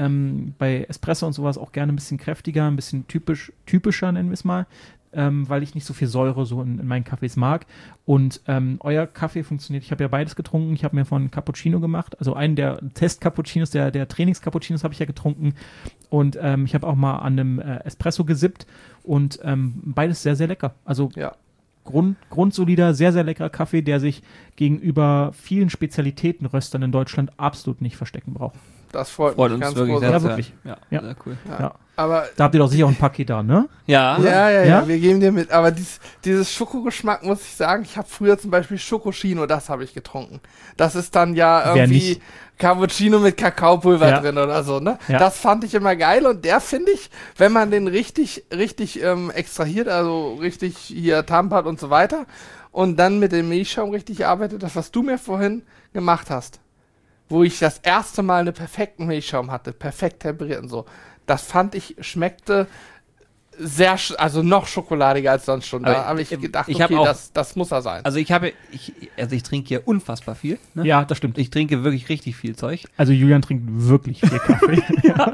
Espresso und sowas auch gerne ein bisschen kräftiger, ein bisschen typischer, nennen wir es mal, weil ich nicht so viel Säure so in meinen Kaffees mag. Und euer Kaffee funktioniert. Ich habe ja beides getrunken. Ich habe mir von Cappuccino gemacht. Also einen der Test-Cappuccinos, der Trainings-Cappuccinos habe ich ja getrunken. Und ich habe auch mal an einem Espresso gesippt. Und beides sehr, sehr lecker. Also Ja. grundsolider, sehr, sehr leckerer Kaffee, der sich gegenüber vielen Spezialitätenröstern in Deutschland absolut nicht verstecken braucht. Das freut Freut mich uns ganz wirklich groß. sehr. Ja, sehr. wirklich. Ja, Ja. sehr cool. Ja. Aber Da habt ihr doch sicher auch ein Paket da, ne? Ja. ja, Ja? wir geben dir mit. Aber dieses Schokogeschmack, muss ich sagen, ich habe früher zum Beispiel Schokoschino, das habe ich getrunken. Das ist dann ja Wer irgendwie nicht? Cappuccino mit Kakaopulver Ja. drin oder so, ne? Ja. Das fand ich immer geil und der finde ich, wenn man den richtig extrahiert, also richtig hier tampert und so weiter und dann mit dem Milchschaum richtig arbeitet, das, was du mir vorhin gemacht hast, wo ich das erste Mal einen perfekten Milchschaum hatte, perfekt temperiert und so, das fand ich, schmeckte sehr, also noch schokoladiger als sonst schon. Da Aber habe ich gedacht, ich hab okay, auch- das muss er sein. Also ich trinke hier unfassbar viel. Ne? Ja, das stimmt. Ich trinke wirklich richtig viel Zeug. Also Julian trinkt wirklich viel Kaffee.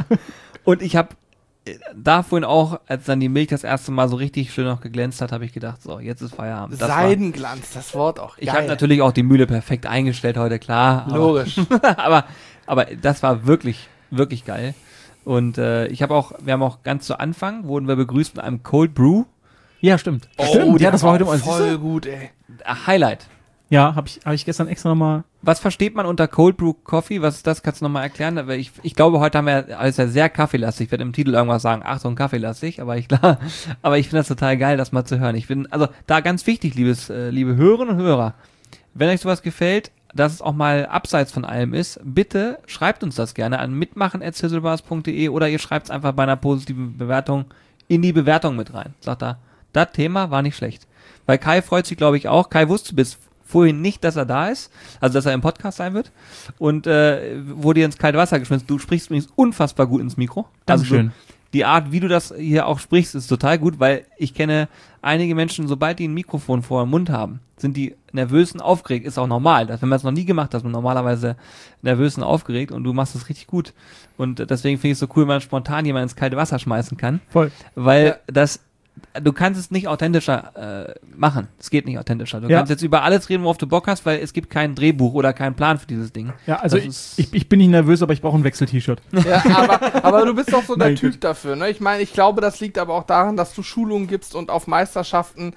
Und ich habe da vorhin auch, als dann die Milch das erste Mal so richtig schön noch geglänzt hat, habe ich gedacht, so, jetzt ist Feierabend. Das war- Seidenglanz, das Wort auch. Ich habe natürlich auch die Mühle perfekt eingestellt heute, klar. Logisch. Aber Aber das war wirklich, wirklich geil. Und wir haben auch ganz zu Anfang, wurden wir begrüßt mit einem Cold Brew. Ja, stimmt. Oh, Stimmt, ja, das war heute mal voll gut, ey. Highlight. Ja, hab ich gestern extra nochmal. Was versteht man unter Cold Brew Coffee? Was ist das? Kannst du nochmal erklären? Aber ich glaube, heute haben wir alles ja sehr kaffeelastig. Ich werde im Titel irgendwas sagen, Achtung, kaffeelastig. Aber ich finde das total geil, das mal zu hören. Ich bin, also da ganz wichtig, liebe Hörerinnen und Hörer, wenn euch sowas gefällt, dass es auch mal abseits von allem ist, bitte schreibt uns das gerne an mitmachen@sizzlebars.de oder ihr schreibt es einfach bei einer positiven Bewertung in die Bewertung mit rein. Sagt da, das Thema war nicht schlecht. Weil Kai freut sich, glaube ich, auch. Kai wusste bis vorhin nicht, dass er da ist, also dass er im Podcast sein wird und wurde ins kalte Wasser geschmissen. Du sprichst übrigens unfassbar gut ins Mikro. Dankeschön. Also die Art, wie du das hier auch sprichst, ist total gut, weil ich kenne einige Menschen, sobald die ein Mikrofon vor dem Mund haben, sind die nervös und aufgeregt. Ist auch normal. Wenn man es noch nie gemacht hat, ist man normalerweise nervös und aufgeregt und du machst es richtig gut. Und deswegen finde ich es so cool, wenn man spontan jemanden ins kalte Wasser schmeißen kann. Voll. Weil du kannst es nicht authentischer machen. Es geht nicht authentischer. Du kannst jetzt über alles reden, worauf du Bock hast, weil es gibt kein Drehbuch oder keinen Plan für dieses Ding. Ja, also ich bin nicht nervös, aber ich brauche ein Wechsel-T-Shirt. Ja, aber du bist doch so der Typ dafür, ne? Ich meine, ich glaube, das liegt aber auch daran, dass du Schulungen gibst und auf Meisterschaften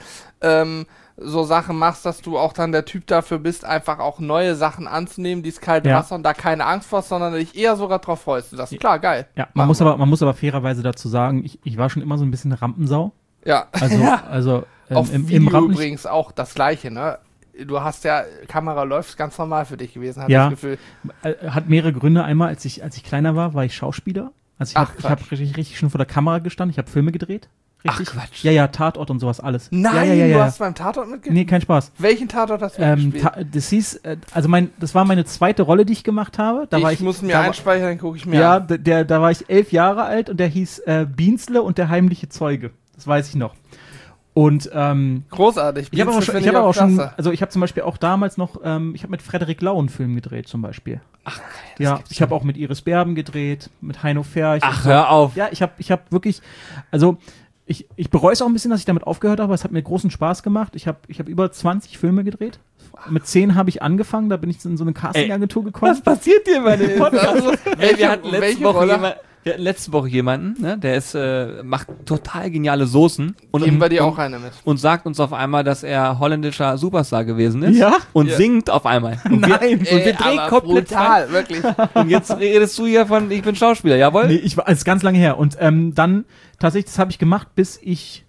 so Sachen machst, dass du auch dann der Typ dafür bist, einfach auch neue Sachen anzunehmen, dieses kalte Wasser und da keine Angst vor, sondern dich eher sogar drauf freust. Du sagst, klar, geil. Ja, man muss aber fairerweise dazu sagen, ich war schon immer so ein bisschen Rampensau. Ja. Also auf im Video Rampen übrigens auch das Gleiche, ne? Du hast ja, Kamera läuft ganz normal für dich gewesen, hatte Ja. ich das Gefühl. Hat mehrere Gründe. Einmal, als ich kleiner war ich Schauspieler. Also ich hab richtig schon vor der Kamera gestanden. Ich habe Filme gedreht. Richtig. Ach, Quatsch. Ja, Tatort und sowas alles. Nein, ja. du hast beim Tatort mitgespielt? Nee, kein Spaß. Welchen Tatort hast du gespielt? Das hieß, das war meine zweite Rolle, die ich gemacht habe. Ich muss mir einspeichern, dann gucke ich mir an. an. Ja, da war ich 11 Jahre alt und der hieß Bienzle und der heimliche Zeuge. Das weiß ich noch. Und großartig. Ich habe auch schon, also ich habe zum Beispiel auch damals noch, ich habe mit Frederik Lau einen Film gedreht zum Beispiel. Ach, ja, ich habe auch mit Iris Berben gedreht, mit Heino Ferch. Ach, hör auf. Ja, ich hab wirklich, also ich bereue es auch ein bisschen, dass ich damit aufgehört habe, aber es hat mir großen Spaß gemacht. Ich hab über 20 Filme gedreht. Mit 10 habe ich angefangen, da bin ich in so eine Casting-Agentur gekommen. Was passiert dir bei dem Podcast? Wir hatten letzte Woche jemanden, ne, der macht total geniale Soßen. Und bei dir auch eine mit. Und sagt uns auf einmal, dass er holländischer Superstar gewesen ist. Ja? Und singt auf einmal. Und Nein. wir drehen komplett brutal, wirklich. Und jetzt redest du hier von, ich bin Schauspieler, jawohl? Nee, das ist ganz lange her. Und dann, tatsächlich, das habe ich gemacht, bis ich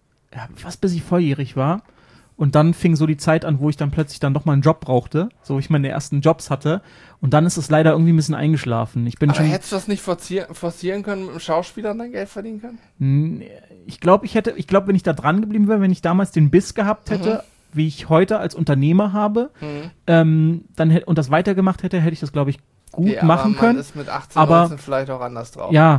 volljährig war. Und dann fing so die Zeit an, wo ich dann plötzlich dann doch mal einen Job brauchte, so wo ich meine ersten Jobs hatte. Und dann ist es leider irgendwie ein bisschen eingeschlafen. Aber hättest du das nicht forcieren können, mit dem Schauspieler dann Geld verdienen können? Ich glaube, wenn ich da dran geblieben wäre, wenn ich damals den Biss gehabt hätte, wie ich heute als Unternehmer habe, und das weitergemacht hätte ich das, glaube ich, gut machen können. Man ist mit 18, 19 vielleicht auch anders drauf. Ja,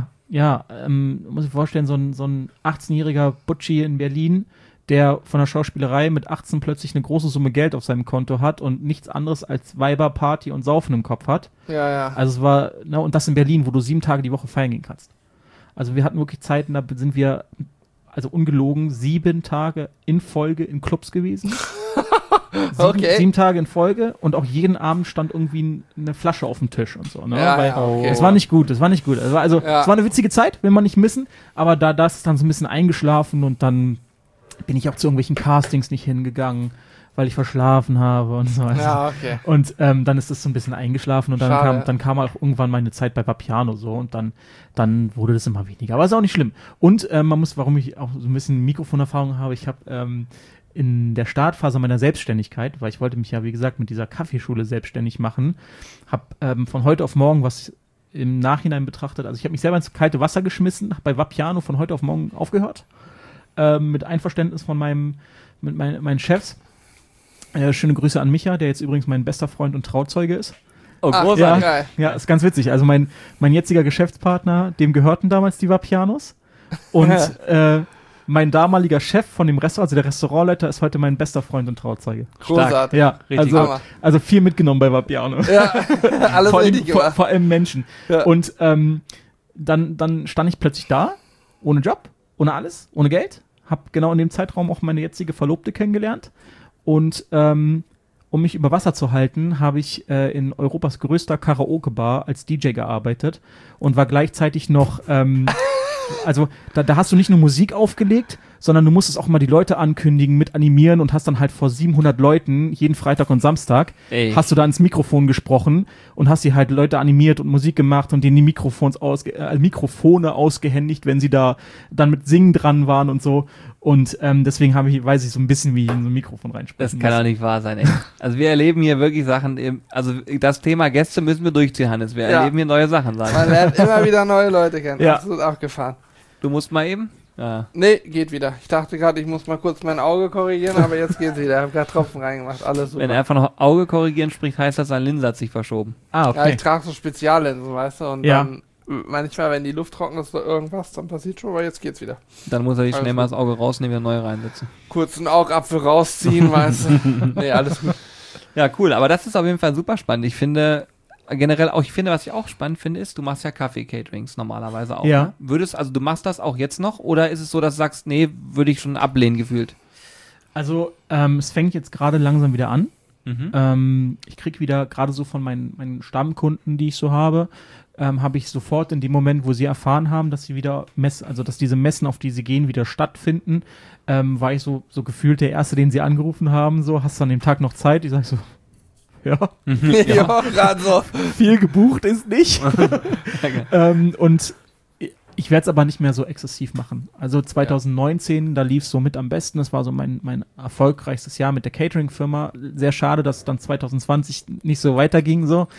muss ich vorstellen, so ein 18-jähriger Butschi in Berlin, der von der Schauspielerei mit 18 plötzlich eine große Summe Geld auf seinem Konto hat und nichts anderes als Weiber, Party und Saufen im Kopf hat. Ja. Also es war, und das in Berlin, wo du 7 Tage die Woche feiern gehen kannst. Also wir hatten wirklich Zeiten, da sind wir, also ungelogen, 7 Tage in Folge in Clubs gewesen. 7 Tage in Folge und auch jeden Abend stand irgendwie eine Flasche auf dem Tisch und so. Ne? Okay. Das war nicht gut. Es war eine witzige Zeit, will man nicht missen, aber das ist dann so ein bisschen eingeschlafen und dann bin ich auch zu irgendwelchen Castings nicht hingegangen, weil ich verschlafen habe und so. Ja, okay. Und dann ist das so ein bisschen eingeschlafen und dann kam auch irgendwann meine Zeit bei Vapiano so und dann wurde das immer weniger. Aber ist auch nicht schlimm. Und warum ich auch so ein bisschen Mikrofonerfahrung habe, ich habe in der Startphase meiner Selbstständigkeit, weil ich wollte mich ja, wie gesagt, mit dieser Kaffeeschule selbstständig machen, habe von heute auf morgen was im Nachhinein betrachtet, also ich habe mich selber ins kalte Wasser geschmissen, habe bei Vapiano von heute auf morgen aufgehört, mit Einverständnis von meinen Chefs. Schöne Grüße an Micha, der jetzt übrigens mein bester Freund und Trauzeuge ist. Oh, großartig. Ja, ist ganz witzig. Also mein jetziger Geschäftspartner, dem gehörten damals die Vapianos. Und mein damaliger Chef von dem Restaurant, also der Restaurantleiter, ist heute mein bester Freund und Trauzeuge. Großartig. Ja, also viel mitgenommen bei Vapiano. Ja, alles richtig gemacht. Vor allem Menschen. Ja. Und dann stand ich plötzlich da, ohne Job, ohne alles, ohne Geld. Hab genau in dem Zeitraum auch meine jetzige Verlobte kennengelernt. Und um mich über Wasser zu halten, habe ich in Europas größter Karaoke-Bar als DJ gearbeitet und war gleichzeitig noch, also da hast du nicht nur Musik aufgelegt, sondern du musstest auch mal die Leute ankündigen, mit animieren und hast dann halt vor 700 Leuten jeden Freitag und Samstag hast du da ins Mikrofon gesprochen und hast die halt Leute animiert und Musik gemacht und denen die Mikrofone ausgehändigt, wenn sie da dann mit Singen dran waren und so. Und deswegen weiß ich so ein bisschen, wie ich in so ein Mikrofon reinsprechen Das kann doch nicht wahr sein, ey. Also wir erleben hier wirklich Sachen, also das Thema Gäste müssen wir durchziehen, Hannes. Wir erleben hier neue Sachen, sagen. Man lernt immer wieder neue Leute kennen. Ja. Absolut abgefahren. Du musst mal eben? Ja. Nee, geht wieder. Ich dachte gerade, ich muss mal kurz mein Auge korrigieren, aber jetzt geht's wieder. Ich habe gerade Tropfen reingemacht. Alles super. Wenn er einfach noch Auge korrigieren spricht, heißt das, sein Linse hat sich verschoben. Ah, Ja, okay. ich trage so Speziallinsen, weißt du, und Ja. dann manchmal, wenn die Luft trocken ist oder irgendwas, dann passiert schon, aber jetzt geht's wieder. Dann muss er sich Alles schnell mal gut. das Auge rausnehmen, wieder neu reinsetzen. Kurz einen Augapfel rausziehen, weißt du. Nee, alles gut. Ja, cool. Aber das ist auf jeden Fall super spannend. Ich finde generell auch, was ich auch spannend finde, ist, du machst ja Kaffee-Caterings normalerweise auch. Ja. Ne? Du machst das auch jetzt noch oder ist es so, dass du sagst, nee, würde ich schon ablehnen gefühlt? Also es fängt jetzt gerade langsam wieder an. Mhm. Ich kriege wieder gerade so von meinen Stammkunden, die ich so habe ich sofort in dem Moment, wo sie erfahren haben, dass sie wieder dass diese Messen, auf die sie gehen, wieder stattfinden, war ich so gefühlt der Erste, den sie angerufen haben, so, hast du an dem Tag noch Zeit? Ich sag so, ja, Ja, gerade so. viel gebucht ist nicht. Und ich werde es aber nicht mehr so exzessiv machen. Also 2019, da lief es so mit am besten. Das war so mein erfolgreichstes Jahr mit der Catering-Firma. Sehr schade, dass es dann 2020 nicht so weiterging. So.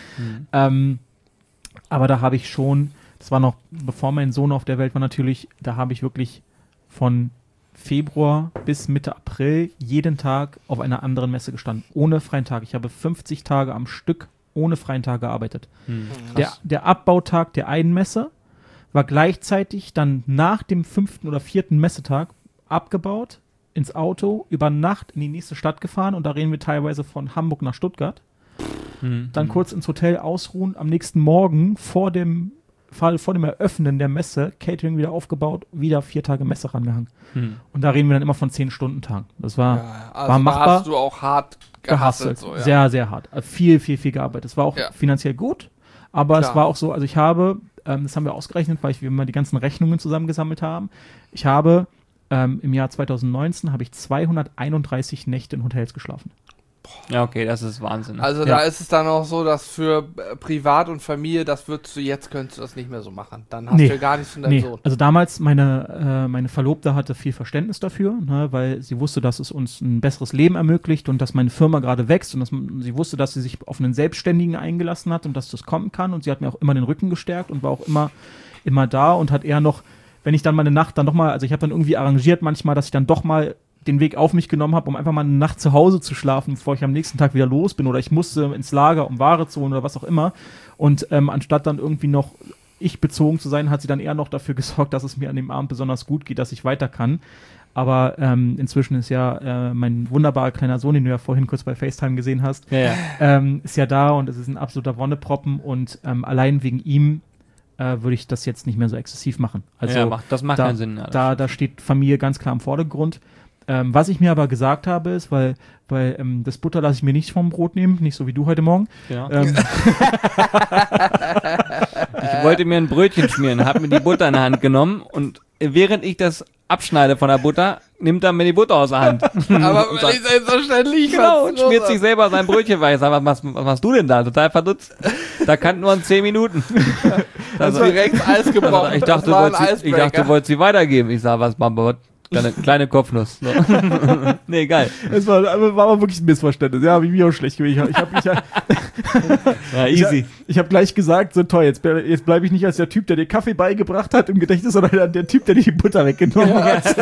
Aber da habe ich schon, das war noch bevor mein Sohn auf der Welt war natürlich, da habe ich wirklich von Februar bis Mitte April jeden Tag auf einer anderen Messe gestanden. Ohne freien Tag. Ich habe 50 Tage am Stück ohne freien Tag gearbeitet. Der Abbautag der einen Messe war gleichzeitig dann nach dem 5. oder 4. Messetag abgebaut, ins Auto, über Nacht in die nächste Stadt gefahren und da reden wir teilweise von Hamburg nach Stuttgart. Dann kurz ins Hotel ausruhen, am nächsten Morgen vor dem Eröffnen der Messe, Catering wieder aufgebaut, wieder 4 Tage Messe rangehangen. Und da reden wir dann immer von 10-Stunden-Tagen. Das war, Also war machbar. Da hast du auch hart gehasselt. So, ja. Sehr, sehr hart. Viel gearbeitet. Es war auch finanziell gut, aber Klar. es war auch so, also ich habe, das haben wir ausgerechnet, weil wir mal die ganzen Rechnungen zusammengesammelt haben. Ich habe im Jahr 2019 habe ich 231 Nächte in Hotels geschlafen. Ja, okay, das ist Wahnsinn. Ne? Also da ist es dann auch so, dass für Privat und Familie, könntest du das nicht mehr so machen. Dann hast du ja gar nichts von deinem Sohn. Also damals, meine Verlobte hatte viel Verständnis dafür, ne, weil sie wusste, dass es uns ein besseres Leben ermöglicht und dass meine Firma gerade wächst und sie wusste, dass sie sich auf einen Selbstständigen eingelassen hat und dass das kommen kann und sie hat mir auch immer den Rücken gestärkt und war auch immer da und hat eher noch, wenn ich dann mal eine Nacht dann doch mal, also ich habe dann irgendwie arrangiert manchmal, dass ich dann doch mal den Weg auf mich genommen habe, um einfach mal eine Nacht zu Hause zu schlafen, bevor ich am nächsten Tag wieder los bin oder ich musste ins Lager, um Ware zu holen oder was auch immer. Und anstatt dann irgendwie noch ich bezogen zu sein, hat sie dann eher noch dafür gesorgt, dass es mir an dem Abend besonders gut geht, dass ich weiter kann. Aber inzwischen ist ja mein wunderbarer kleiner Sohn, den du ja vorhin kurz bei FaceTime gesehen hast, ist ja da und es ist ein absoluter Wonneproppen und allein wegen ihm würde ich das jetzt nicht mehr so exzessiv machen. Also das macht keinen Sinn. Ja, da steht Familie ganz klar im Vordergrund. Was ich mir aber gesagt habe, ist, weil das Butter lasse ich mir nicht vom Brot nehmen, nicht so wie du heute Morgen. Ja. Ich wollte mir ein Brötchen schmieren, habe mir die Butter in der Hand genommen und während ich das abschneide von der Butter, nimmt er mir die Butter aus der Hand. Aber nicht selbstverständlich. Genau, und schmiert sich selber sein Brötchen weich. Sag mal, was machst du denn da? Total verdutzt. Da kann nur in 10 Minuten. Das ist direkt Eis gebrochen. Ich dachte, du wolltest sie weitergeben. Ich sag, was, Mama, kleine Kopfnuss. So. Nee, geil. Es war aber wirklich ein Missverständnis. Ja, habe ich mich auch schlecht gewesen. Ich habe mich ja, easy. Ich habe gleich gesagt, so toll, jetzt bleibe ich nicht als der Typ, der dir Kaffee beigebracht hat im Gedächtnis, sondern der Typ, der dir die Butter weggenommen hat.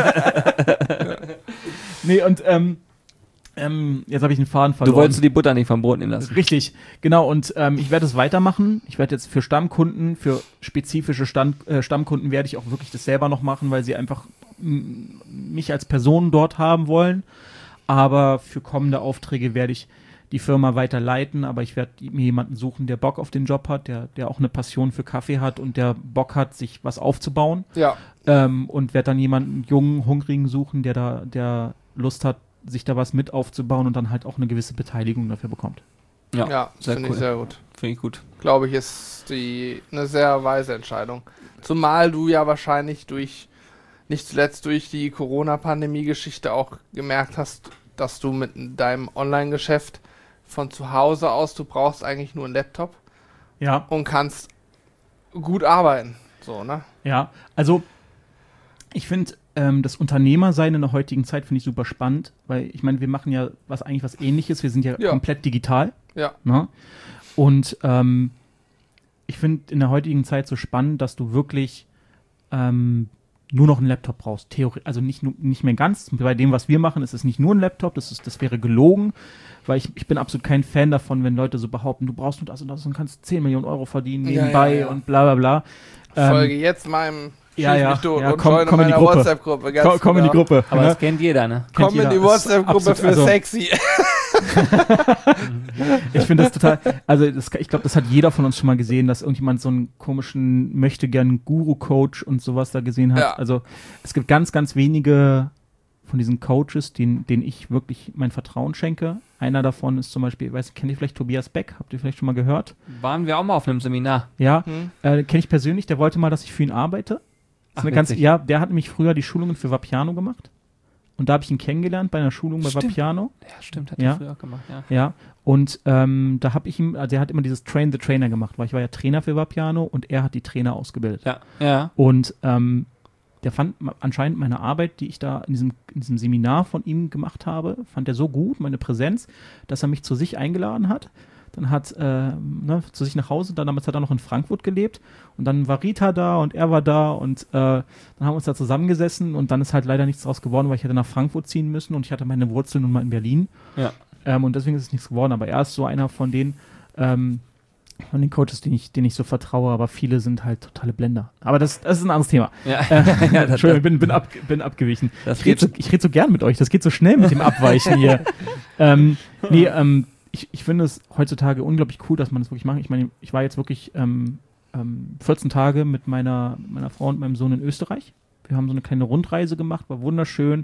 Nee, und jetzt habe ich den Faden verloren. Du wolltest die Butter nicht vom Brot nehmen lassen. Richtig, genau. Und ich werde es weitermachen. Ich werde jetzt für Stammkunden, für spezifische Stammkunden werde ich auch wirklich das selber noch machen, weil sie einfach mich als Person dort haben wollen. Aber für kommende Aufträge werde ich die Firma weiter leiten, aber ich werde mir jemanden suchen, der Bock auf den Job hat, der auch eine Passion für Kaffee hat und der Bock hat, sich was aufzubauen. Ja. Und werde dann jemanden jungen, hungrigen suchen, der Lust hat, sich da was mit aufzubauen und dann halt auch eine gewisse Beteiligung dafür bekommt. Ja, finde ich sehr gut. Finde ich gut. Glaube ich, ist eine sehr weise Entscheidung. Zumal du ja wahrscheinlich nicht zuletzt durch die Corona-Pandemie-Geschichte auch gemerkt hast, dass du mit deinem Online-Geschäft von zu Hause aus, du brauchst eigentlich nur einen Laptop und kannst gut arbeiten. So, ne? Ja, also ich finde das Unternehmersein in der heutigen Zeit finde ich super spannend, weil ich meine, wir machen ja was Ähnliches, wir sind ja komplett digital. Ja. Ne? Und ich finde in der heutigen Zeit so spannend, dass du wirklich nur noch einen Laptop brauchst. Also nicht mehr ganz. Bei dem, was wir machen, ist es nicht nur ein Laptop, das wäre gelogen, weil ich bin absolut kein Fan davon, wenn Leute so behaupten, du brauchst nur das und das und kannst 10 Millionen Euro verdienen nebenbei und bla bla bla. Folge jetzt meinem komm in die Gruppe. WhatsApp-Gruppe. Komm in die Gruppe. Aber das kennt jeder, ne? Komm in die WhatsApp-Gruppe für sexy. Ich finde das total, also ich glaube, das hat jeder von uns schon mal gesehen, dass irgendjemand so einen komischen Möchtegern-Guru-Coach und sowas da gesehen hat. Ja. Also es gibt ganz, ganz wenige von diesen Coaches, denen ich wirklich mein Vertrauen schenke. Einer davon ist zum Beispiel, kennt ihr vielleicht Tobias Beck? Habt ihr vielleicht schon mal gehört? Waren wir auch mal auf einem Seminar. Ja, kenne ich persönlich, der wollte mal, dass ich für ihn arbeite. Der hat nämlich früher die Schulungen für Vapiano gemacht. Und da habe ich ihn kennengelernt bei einer Schulung bei Vapiano. Ja, stimmt, hat er früher auch gemacht, ja. Ja, und da habe ich der hat immer dieses Train the Trainer gemacht, weil ich war ja Trainer für Vapiano und er hat die Trainer ausgebildet. Ja. Und der fand anscheinend meine Arbeit, die ich da in diesem Seminar von ihm gemacht habe, fand er so gut, meine Präsenz, dass er mich zu sich eingeladen hat. Dann hat zu sich nach Hause, damals hat er noch in Frankfurt gelebt und dann war Rita da und er war da und dann haben wir uns da zusammengesessen und dann ist halt leider nichts draus geworden, weil ich hätte nach Frankfurt ziehen müssen und ich hatte meine Wurzeln nun mal in Berlin. Ja. Und deswegen ist es nichts geworden, aber er ist so einer von den Coaches, denen ich so vertraue, aber viele sind halt totale Blender. Aber das ist ein anderes Thema. Ja. Entschuldigung, bin abgewichen. Ich rede so gern mit euch, das geht so schnell mit dem Abweichen hier. Ich finde es heutzutage unglaublich cool, dass man das wirklich macht. Ich meine, ich war jetzt wirklich 14 Tage mit meiner Frau und meinem Sohn in Österreich. Wir haben so eine kleine Rundreise gemacht, war wunderschön.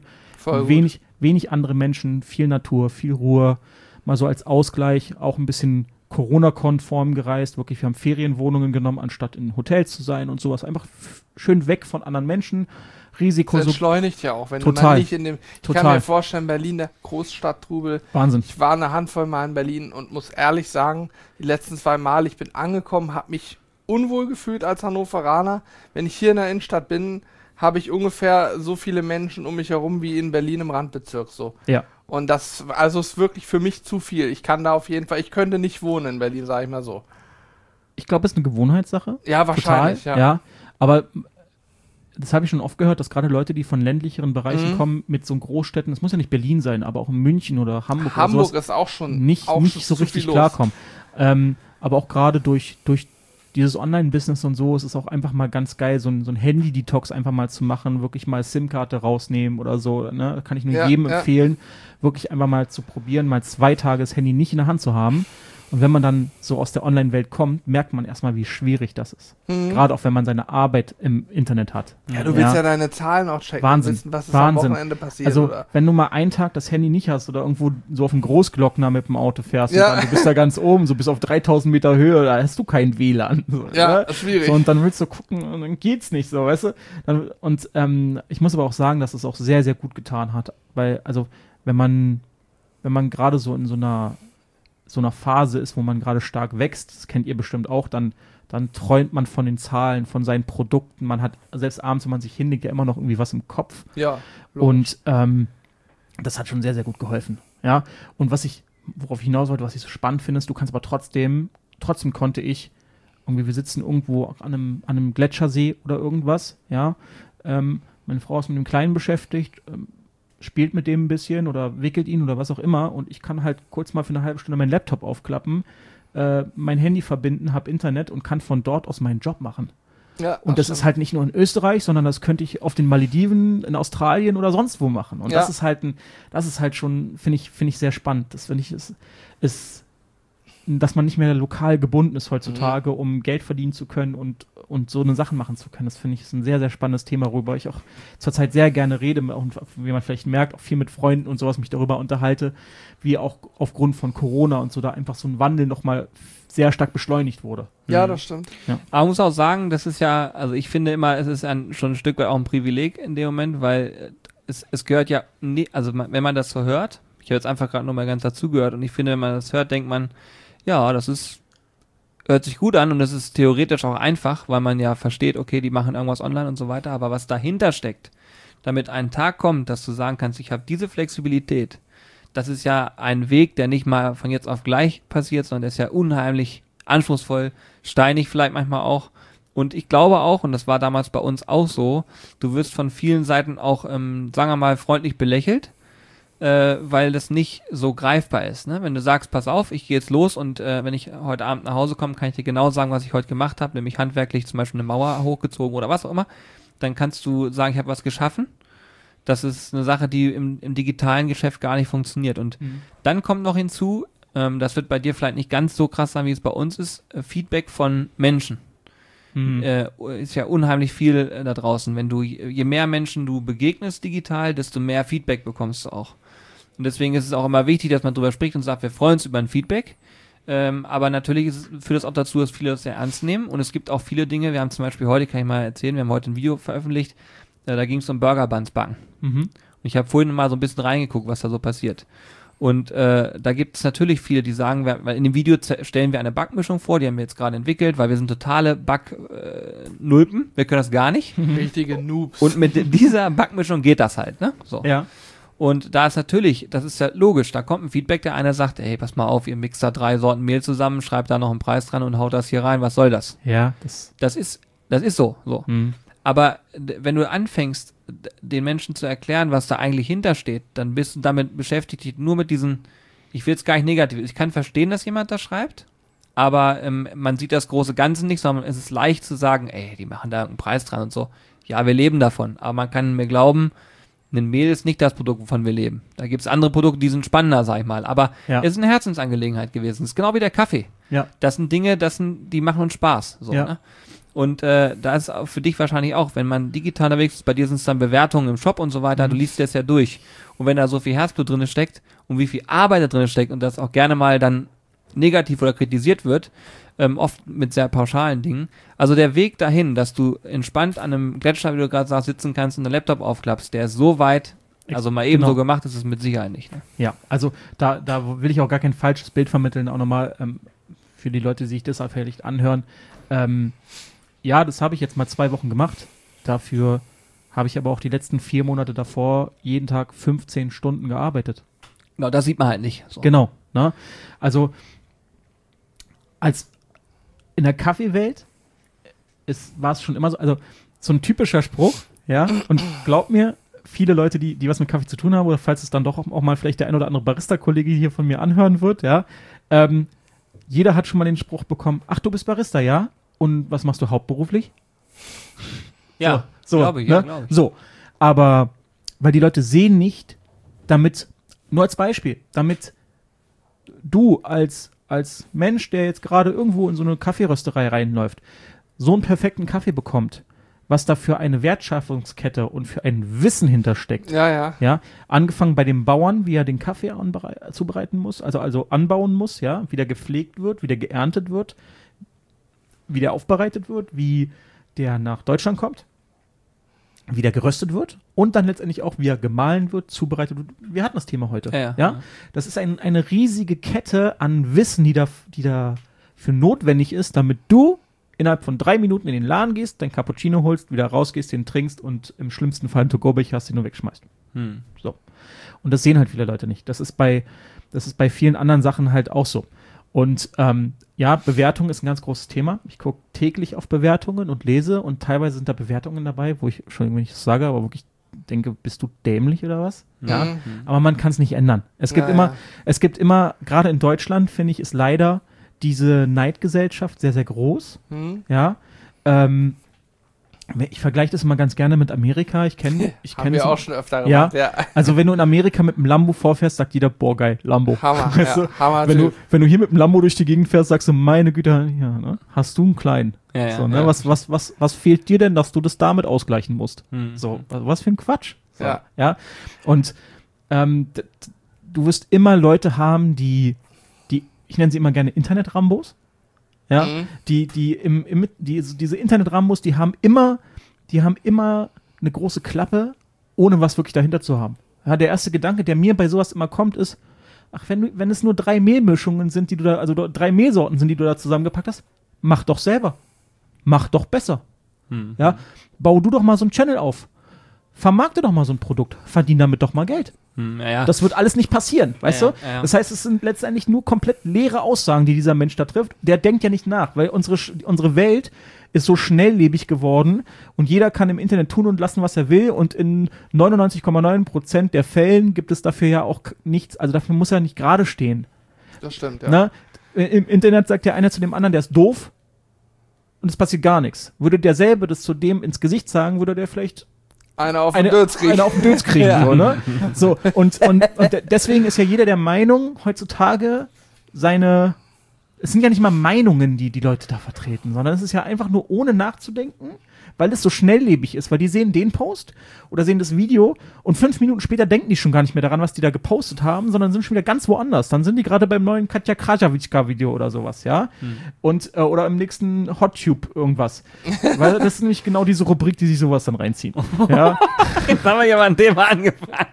Wenig andere Menschen, viel Natur, viel Ruhe. Mal so als Ausgleich auch ein bisschen Corona-konform gereist. Wirklich, wir haben Ferienwohnungen genommen, anstatt in Hotels zu sein und sowas. Einfach schön weg von anderen Menschen. Risiko das entschleunigt ja auch, wenn total, du mal nicht in dem. Ich total. kann mir vorstellen, Berlin, der Großstadttrubel. Wahnsinn. Ich war eine Handvoll Mal in Berlin und muss ehrlich sagen, die letzten 2 Mal, ich bin angekommen, habe mich unwohl gefühlt als Hannoveraner. Wenn ich hier in der Innenstadt bin, habe ich ungefähr so viele Menschen um mich herum wie in Berlin im Randbezirk so. Ja. Und das, also ist wirklich für mich zu viel. Ich kann da auf jeden Fall, ich könnte nicht wohnen in Berlin, sage ich mal so. Ich glaube, es ist eine Gewohnheitssache. Ja, wahrscheinlich, total, ja. Aber das habe ich schon oft gehört, dass gerade Leute, die von ländlicheren Bereichen kommen, mit so Großstädten, das muss ja nicht Berlin sein, aber auch in München oder Hamburg oder sowas, ist auch schon nicht so richtig klarkommen. Aber auch gerade durch dieses Online-Business und so, es ist auch einfach mal ganz geil, so ein Handy-Detox einfach mal zu machen, wirklich mal SIM-Karte rausnehmen oder so, ne? Kann ich nur jedem empfehlen, wirklich einfach mal zu probieren, mal 2 Tage das Handy nicht in der Hand zu haben. Und wenn man dann so aus der Online-Welt kommt, merkt man erstmal, wie schwierig das ist. Gerade auch, wenn man seine Arbeit im Internet hat. Ja, du willst ja deine Zahlen auch checken. Wahnsinn. Wissen, was ist am Wochenende passiert. Also, oder? wenn du mal einen Tag das Handy nicht hast oder irgendwo so auf dem Großglockner mit dem Auto fährst, und du bist da ganz oben, so bis auf 3000 Meter Höhe, da hast du kein WLAN. So, ja, schwierig. So, und dann willst du gucken und dann geht's nicht so, weißt du? Ich muss aber auch sagen, dass es auch sehr, sehr gut getan hat. Weil, also, wenn man gerade so in so einer Phase ist, wo man gerade stark wächst, das kennt ihr bestimmt auch, dann träumt man von den Zahlen, von seinen Produkten, man hat, selbst abends, wenn man sich hinlegt, ja immer noch irgendwie was im Kopf. Ja. Logisch. Und das hat schon sehr, sehr gut geholfen. Ja. Und worauf ich hinaus wollte, was ich so spannend finde, ist, du kannst aber trotzdem konnte ich, irgendwie, wir sitzen irgendwo an einem Gletschersee oder irgendwas, ja. Meine Frau ist mit dem Kleinen beschäftigt, spielt mit dem ein bisschen oder wickelt ihn oder was auch immer und ich kann halt kurz mal für eine halbe Stunde meinen Laptop aufklappen, mein Handy verbinden, habe Internet und kann von dort aus meinen Job machen. Ja, und das ist halt nicht nur in Österreich, sondern das könnte ich auf den Malediven, in Australien oder sonst wo machen. Und das ist halt schon, finde ich sehr spannend. Das finde ich ist dass man nicht mehr lokal gebunden ist heutzutage, um Geld verdienen zu können und so eine Sachen machen zu können. Das finde ich ist ein sehr, sehr spannendes Thema, worüber ich auch zurzeit sehr gerne rede, und wie man vielleicht merkt, auch viel mit Freunden und sowas mich darüber unterhalte, wie auch aufgrund von Corona und so da einfach so ein Wandel nochmal sehr stark beschleunigt wurde. Ja, das stimmt. Aber man muss auch sagen, das ist ja, also ich finde immer, es ist schon ein Stück weit auch ein Privileg in dem Moment, weil es gehört ja, also wenn man das so hört, ich habe jetzt einfach gerade nochmal ganz dazugehört und ich finde, wenn man das hört, denkt man, ja, hört sich gut an und es ist theoretisch auch einfach, weil man ja versteht, okay, die machen irgendwas online und so weiter, aber was dahinter steckt, damit ein Tag kommt, dass du sagen kannst, ich habe diese Flexibilität, das ist ja ein Weg, der nicht mal von jetzt auf gleich passiert, sondern der ist ja unheimlich anspruchsvoll, steinig vielleicht manchmal auch. Und ich glaube auch, und das war damals bei uns auch so, du wirst von vielen Seiten auch, sagen wir mal, freundlich belächelt, weil das nicht so greifbar ist. Ne? Wenn du sagst, pass auf, ich gehe jetzt los und wenn ich heute Abend nach Hause komme, kann ich dir genau sagen, was ich heute gemacht habe, nämlich handwerklich zum Beispiel eine Mauer hochgezogen oder was auch immer, dann kannst du sagen, ich habe was geschaffen. Das ist eine Sache, die im digitalen Geschäft gar nicht funktioniert. Und dann kommt noch hinzu, das wird bei dir vielleicht nicht ganz so krass sein, wie es bei uns ist, Feedback von Menschen. Ist ja unheimlich viel da draußen. Wenn du, je mehr Menschen du begegnest digital, desto mehr Feedback bekommst du auch. Und deswegen ist es auch immer wichtig, dass man drüber spricht und sagt, wir freuen uns über ein Feedback. Aber natürlich führt das auch dazu, dass viele das sehr ernst nehmen. Und es gibt auch viele Dinge, wir haben zum Beispiel heute, kann ich mal erzählen, wir haben heute ein Video veröffentlicht, da ging es um Burger Buns backen. Und ich habe vorhin mal so ein bisschen reingeguckt, was da so passiert. Und da gibt es natürlich viele, die sagen, weil in dem Video stellen wir eine Backmischung vor, die haben wir jetzt gerade entwickelt, weil wir sind totale Backnulpen, wir können das gar nicht. Richtige Noobs. Und mit dieser Backmischung geht das halt, ne? So. Ja. Und da ist natürlich, das ist ja logisch, da kommt ein Feedback, der einer sagt, ey, pass mal auf, ihr mixt da 3 Sorten Mehl zusammen, schreibt da noch einen Preis dran und haut das hier rein, was soll das? Ja, Das ist so. Aber wenn du anfängst, den Menschen zu erklären, was da eigentlich hintersteht, dann bist du damit beschäftigt, nur mit diesen, ich will es gar nicht negativ, ich kann verstehen, dass jemand das schreibt, aber man sieht das große Ganze nicht, sondern es ist leicht zu sagen, ey, die machen da einen Preis dran und so. Ja, wir leben davon, aber man kann mir glauben, ein Mehl ist nicht das Produkt, wovon wir leben. Da gibt es andere Produkte, die sind spannender, sag ich mal. Aber es ist eine Herzensangelegenheit gewesen. Es ist genau wie der Kaffee. Ja. Das sind Dinge, die machen uns Spaß. So, Ja. ne? Und da ist auch für dich wahrscheinlich auch, wenn man digital unterwegs ist, bei dir sind es dann Bewertungen im Shop und so weiter, du liest das ja durch. Und wenn da so viel Herzblut drin steckt und wie viel Arbeit da drin steckt und das auch gerne mal dann negativ oder kritisiert wird, oft mit sehr pauschalen Dingen. Also der Weg dahin, dass du entspannt an einem Gletscher, wie du gerade sagst, sitzen kannst und einen Laptop aufklappst, der ist so weit, also mal eben so gemacht, ist es mit Sicherheit nicht. Ne? Ja, also da will ich auch gar kein falsches Bild vermitteln, auch nochmal für die Leute, die sich das vielleicht anhören. Ja, das habe ich jetzt mal 2 Wochen gemacht. Dafür habe ich aber auch die letzten 4 Monate davor jeden Tag 15 Stunden gearbeitet. Genau, das sieht man halt nicht. So. Genau. Ne? Also als in der Kaffeewelt war es schon immer so, also so ein typischer Spruch, ja, und glaub mir, viele Leute, die was mit Kaffee zu tun haben, oder falls es dann doch auch mal vielleicht der ein oder andere Barista-Kollege hier von mir anhören wird, ja, jeder hat schon mal den Spruch bekommen, ach, du bist Barista, ja? Und was machst du hauptberuflich? Ja, so, glaube ich, ne? ja, glaube ich. So, aber weil die Leute sehen nicht, damit, nur als Beispiel, damit du als Mensch, der jetzt gerade irgendwo in so eine Kaffeerösterei reinläuft, so einen perfekten Kaffee bekommt, was da für eine Wertschöpfungskette und für ein Wissen hintersteckt. Ja. Angefangen bei dem Bauern, wie er den Kaffee zubereiten muss, also anbauen muss, ja, wie der gepflegt wird, wie der geerntet wird, wie der aufbereitet wird, wie der nach Deutschland kommt, wie der geröstet wird und dann letztendlich auch, wie er gemahlen wird, zubereitet wird. Wir hatten das Thema heute. Ja? Das ist eine riesige Kette an Wissen, die dafür notwendig ist, damit du innerhalb von 3 Minuten in den Laden gehst, dein Cappuccino holst, wieder rausgehst, den trinkst und im schlimmsten Fall einen To-Go-Becher hast, den du wegschmeißt. So. Und das sehen halt viele Leute nicht. Das ist bei vielen anderen Sachen halt auch so. Und ja, Bewertung ist ein ganz großes Thema. Ich gucke täglich auf Bewertungen und lese und teilweise sind da Bewertungen dabei, wo ich schon nicht das sage, aber wirklich denke, bist du dämlich oder was? Ja. Aber man kann es nicht ändern. Es gibt immer, gerade in Deutschland, finde ich, ist leider diese Neidgesellschaft sehr, sehr groß. Ja. Ich vergleiche das immer ganz gerne mit Amerika. Ich kenne Haben wir auch schon öfter ja, gemacht, ja. Also wenn du in Amerika mit einem Lambo vorfährst, sagt jeder, boah geil, Lambo. Hammer, Weißt ja, du? Hammer. Wenn du hier mit einem Lambo durch die Gegend fährst, sagst du, meine Güte, ja, ne? Hast du einen kleinen. Ja, so, ne? ja. Was fehlt dir denn, dass du das damit ausgleichen musst? So, was für ein Quatsch. So, ja. Und du wirst immer Leute haben, die ich nenne sie immer gerne Internet-Rambos. Ja, diese Internet-Rambos, die haben immer eine große Klappe, ohne was wirklich dahinter zu haben. Ja, der erste Gedanke, der mir bei sowas immer kommt, ist, ach, wenn es nur 3 Mehlmischungen sind, die du da, also 3 Mehlsorten sind, die du da zusammengepackt hast, mach doch selber. Mach doch besser. Ja, bau du doch mal so einen Channel auf. Vermarkte doch mal so ein Produkt. Verdien damit doch mal Geld. Ja. Das wird alles nicht passieren, weißt du? Ja. Das heißt, es sind letztendlich nur komplett leere Aussagen, die dieser Mensch da trifft. Der denkt ja nicht nach, weil unsere Welt ist so schnelllebig geworden und jeder kann im Internet tun und lassen, was er will, und in 99,9% der Fällen gibt es dafür ja auch nichts, also dafür muss er nicht gerade stehen. Das stimmt, ja. Na? Im Internet sagt ja einer zu dem anderen, der ist doof und es passiert gar nichts. Würde derselbe das zu dem ins Gesicht sagen, würde der vielleicht Einer auf den Dötz kriegen. Einer auf den Dötz kriegen, Ja. so, ne? So, und deswegen ist ja jeder der Meinung, heutzutage es sind ja nicht mal Meinungen, die Leute da vertreten, sondern es ist ja einfach nur ohne nachzudenken, weil es so schnelllebig ist, weil die sehen den Post oder sehen das Video und 5 Minuten später denken die schon gar nicht mehr daran, was die da gepostet haben, sondern sind schon wieder ganz woanders. Dann sind die gerade beim neuen Katja Krasavica-Video oder sowas, ja? Und, oder im nächsten HotTube irgendwas. Weil das ist nämlich genau diese Rubrik, die sich sowas dann reinziehen. Ja? Jetzt haben wir ja mal ein Thema angefangen.